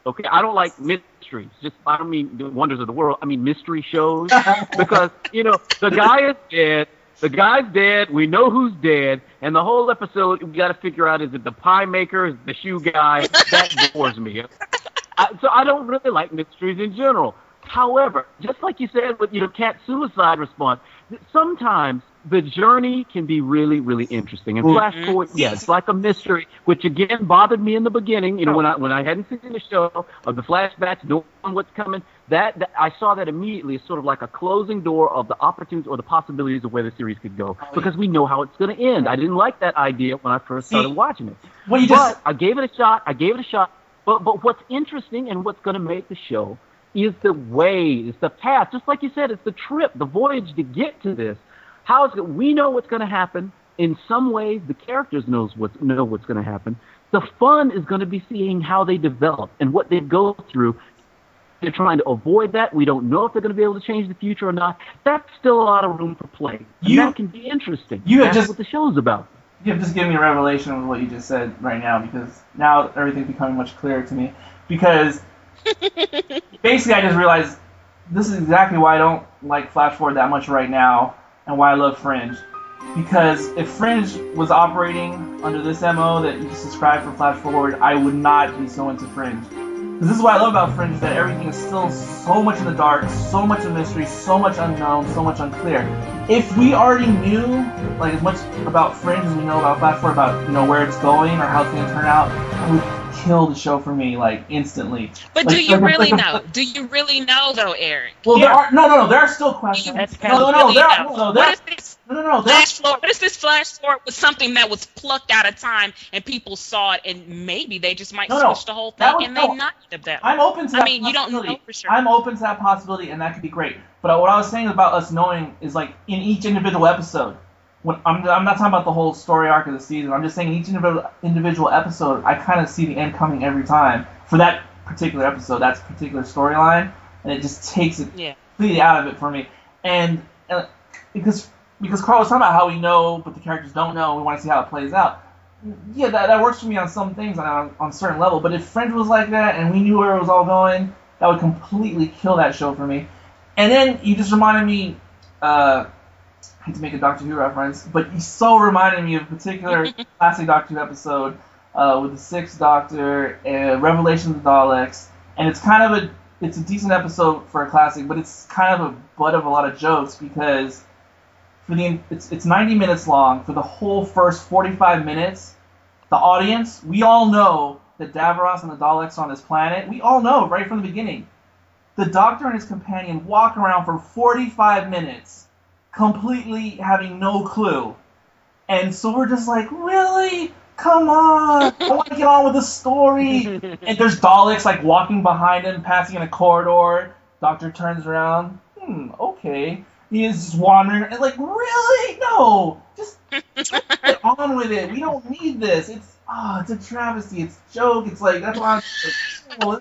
Okay, I don't like mysteries. I don't mean the wonders of the world. I mean mystery shows because the guy is dead. The guy's dead. We know who's dead, and the whole episode we got to figure out: is it the pie maker? Is it the shoe guy? That bores me. So I don't really like mysteries in general. However, just like you said with Cat's suicide response, sometimes the journey can be really, really interesting. And flash forward, it's like a mystery, which again bothered me in the beginning. When I hadn't seen the show of the flashbacks, knowing what's coming, that I saw that immediately as sort of like a closing door of the opportunities or the possibilities of where the series could go, because we know how it's going to end. I didn't like that idea when I first started watching it, but I gave it a shot. But what's interesting and what's going to make the show is the way, it's the path. Just like you said, it's the trip, the voyage to get to this. We know what's going to happen. In some ways, the characters know what's going to happen. The fun is going to be seeing how they develop and what they go through. They're trying to avoid that. We don't know if they're going to be able to change the future or not. That's still a lot of room for play. And that can be interesting. That's what the show's about. You have just given me a revelation with what you just said right now, because now everything's becoming much clearer to me. Because basically I just realized this is exactly why I don't like Flash Forward that much right now, and why I love Fringe. Because if Fringe was operating under this MO that you just described for Flash Forward, I would not be so into Fringe. Because this is what I love about Fringe, is that everything is still so much in the dark, so much of mystery, so much unknown, so much unclear. If we already knew like as much about Fringe as we know about Flash Forward, about where it's going or how it's going to turn out, it would kill the show for me like instantly. But do you really know? Do you really know though, Eric? Well, there are still questions. What is this Flash Forward was something that was plucked out of time and people saw it, and maybe they just might switch the whole thing and they not have that. I'm open to that. You don't know for sure. I'm open to that possibility, and that could be great. But what I was saying about us knowing is like in each individual episode. I'm not talking about the whole story arc of the season. I'm just saying each individual episode, I kind of see the end coming every time for that particular episode, that particular storyline, and it just takes it completely out of it for me. And because Carl was talking about how we know, but the characters don't know, we want to see how it plays out. Yeah, that works for me on some things on a certain level. But if Fringe was like that and we knew where it was all going, that would completely kill that show for me. And then you just reminded me. I hate to make a Doctor Who reference, but you so reminded me of a particular classic Doctor Who episode with the Sixth Doctor, Revelation of the Daleks, and it's a decent episode for a classic, but it's kind of a butt of a lot of jokes because it's 90 minutes long. For the whole first 45 minutes, the audience, we all know that Davros and the Daleks are on this planet. We all know right from the beginning. The Doctor and his companion walk around for 45 minutes completely having no clue. And so we're just like, really? Come on. I want to get on with the story. And there's Daleks like walking behind him, passing in a corridor. Doctor turns around. Okay. He is just wandering. And like, really? No. Just get on with it. We don't need this. It's a travesty. It's a joke. It's like, that's why I'm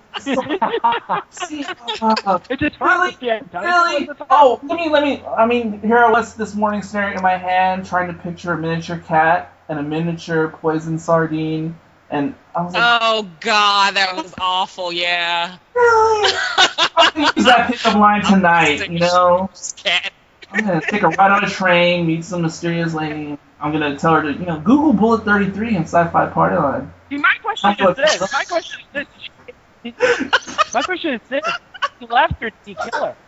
really? Oh, here I was this morning staring at my hand, trying to picture a miniature cat and a miniature poison sardine, and I was like, oh God, that was awful, yeah. Really? I'm going to use that pickup line tonight, Cat. I'm going to take a ride on a train, meet some mysterious lady. I'm going to tell her to, Google Bullet 33 and Sci-Fi Party Line. My question is this. He left her, did he kill her?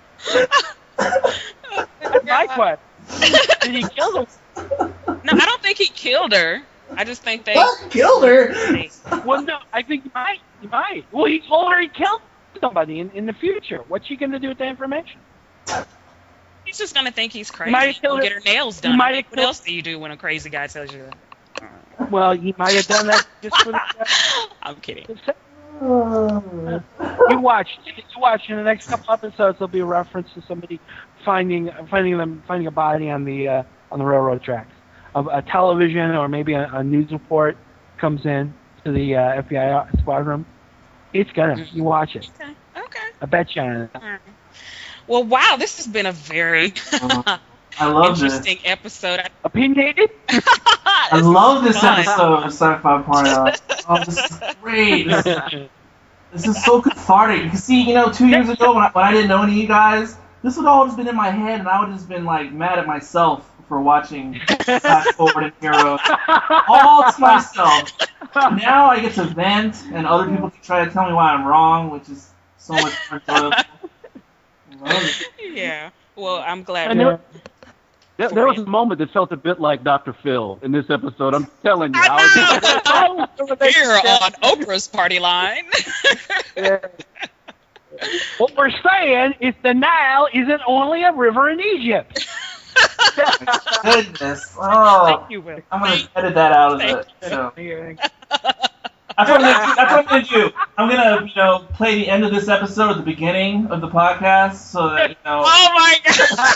That's my question. Did he kill her? No, I don't think he killed her. I just think they... killed her? Well, no, I think he might. Well, he told her he killed somebody in the future. What's she going to do with that information? He's just going to think he's crazy. He'll get her nails done. What else do you do when a crazy guy tells you that? Well, he might have done that just for the... I'm kidding. You watch in the next couple episodes. There'll be a reference to somebody finding a body on the railroad tracks. A television or maybe a news report comes in to the FBI squad room. It's gonna. You watch it. Okay. I bet you on it. Well, wow, this has been a very I love interesting episode. Opinionated? I love this episode of Sci-Fi Party Line. Oh, this is great. This is so cathartic. You can see, 2 years ago when I didn't know any of you guys, this would all just been in my head, and I would have just been like mad at myself for watching Fast Forward and Heroes all to myself. Now I get to vent, and other people can try to tell me why I'm wrong, which is so much more enjoyable. Yeah. Well, I'm glad. And there was a moment that felt a bit like Dr. Phil in this episode. I'm telling you. Here on Oprah's Party Line. What we're saying is the Nile isn't only a river in Egypt. Goodness. Oh, Thank you, Will. I'm going to edit that out of it. So. That's what I'm going to do. I'm going to, play the end of this episode at the beginning of the podcast so that, Oh my God.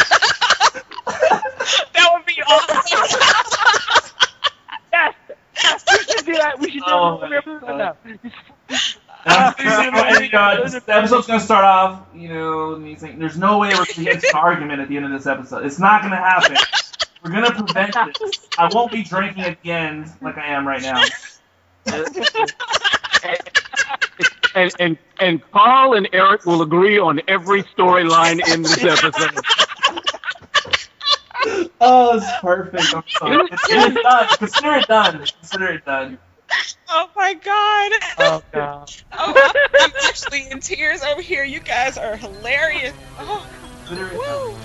That would be awesome. Yes. We should do that. We should do that. The episode's going to start off, and he's like, there's no way we're going to get into an argument at the end of this episode. It's not going to happen. We're going to prevent this. I won't be drinking at the end like I am right now. And Carl and Eric will agree on every storyline in this episode. Oh, it's perfect. I'm sorry. It's done. Consider it done. Consider it done. Oh my God. Oh God. Oh, I'm actually in tears over here. You guys are hilarious. Oh. Consider it Woo. done.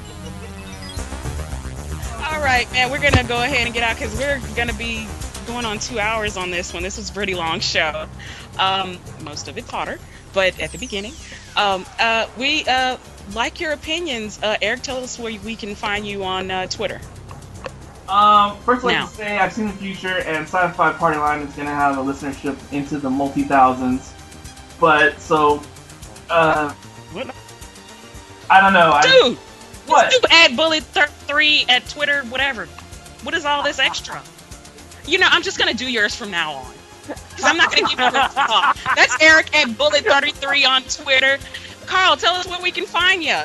All right, man. We're gonna go ahead and get out because we're gonna be going on 2 hours on this one. This was a pretty long show. Most of it's hotter, but at the beginning, we like your opinions. Eric, tell us where we can find you on Twitter. First, I'd like to say I've seen the future, and Sci-Fi Party Line is going to have a listenership into the multi-thousands. But, so, I don't know. Dude! What? Just do @bullet3 at Twitter, whatever. What is all this extra? I'm just going to do yours from now on. Because I'm not going to give you a call. That's Eric @bullet33 on Twitter. Carl, tell us where we can find you.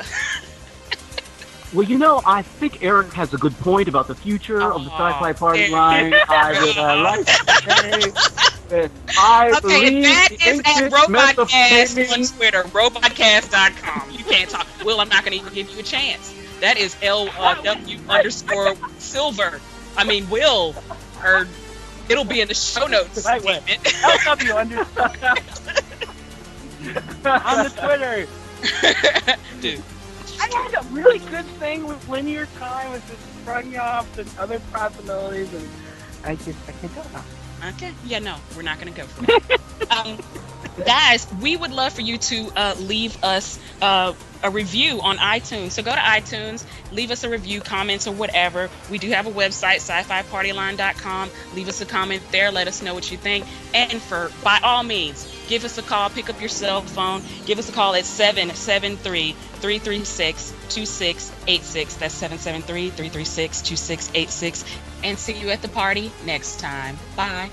Well, I think Eric has a good point about the future of the Sci-Fi Party Line. I would like to say I believe that is at Robotcast on Mesopotamian- Twitter, robotcast.com. You can't talk. Will, I'm not going to even give you a chance. That is LW_silver. I mean, Will, or it'll be in the show notes. Right way. LW underscore. On the Twitter. Dude. I had a really good thing with linear time, with the sprung offs and other possibilities, and I can't tell now. Okay. Yeah, no, we're not going to go for that. Guys, we would love for you to leave us a review on iTunes. So go to iTunes, leave us a review, comments, or whatever. We do have a website, sci-fipartyline.com. Leave us a comment there. Let us know what you think. And by all means, give us a call. Pick up your cell phone. Give us a call at 773-336-2686. That's 773-336-2686. And see you at the party next time. Bye.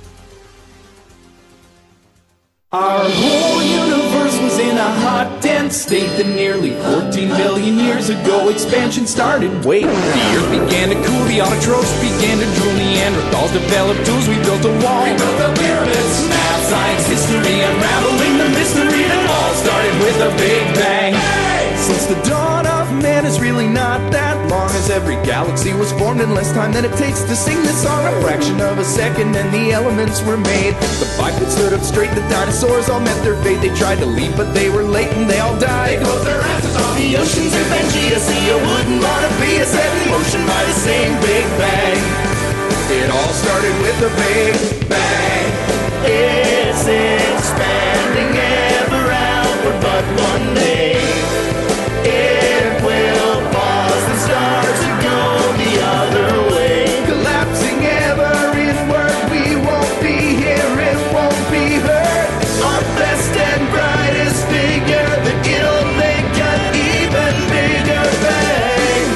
Our whole universe was in a hot, dense state that nearly 14 billion years ago expansion started. Wait, the earth began to cool, the autotrophs began to drool, Neanderthals developed tools, we built a wall. We built the pyramids, math, science, history, unraveling the mystery that all started with a big bang. Since the dawn of man is really not that long, as every galaxy was formed in less time than it takes to sing this song. A fraction of a second and the elements were made. The bipeds stood up straight, the dinosaurs all met their fate. They tried to leave but they were late and they all died. They closed their asses on the oceans of Pangea. See, you wouldn't want to be a set in motion by the same Big Bang. It all started with a Big Bang. It's expanding ever outward, but one day it will pause and start to go the other way. Collapsing ever inward, we won't be here, it won't be heard. Our best and brightest figure, that it'll make an even bigger bang.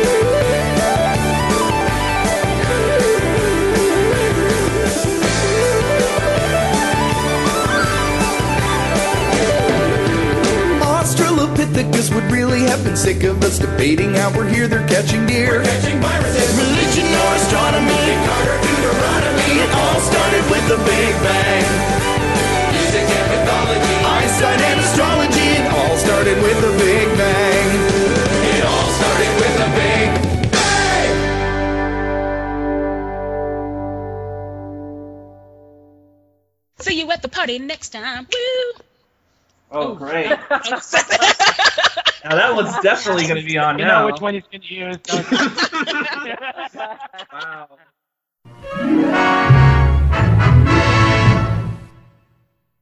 Australopithecus would really have been sick of us debating how we're here, they're catching deer. We're catching viruses, religion or astronomy, Carter, Deuteronomy. It all started with the Big Bang. Music and mythology. See you at the party next time. Woo! Oh, great. Now that one's definitely going to be on You now. know which one he's going to use. Wow.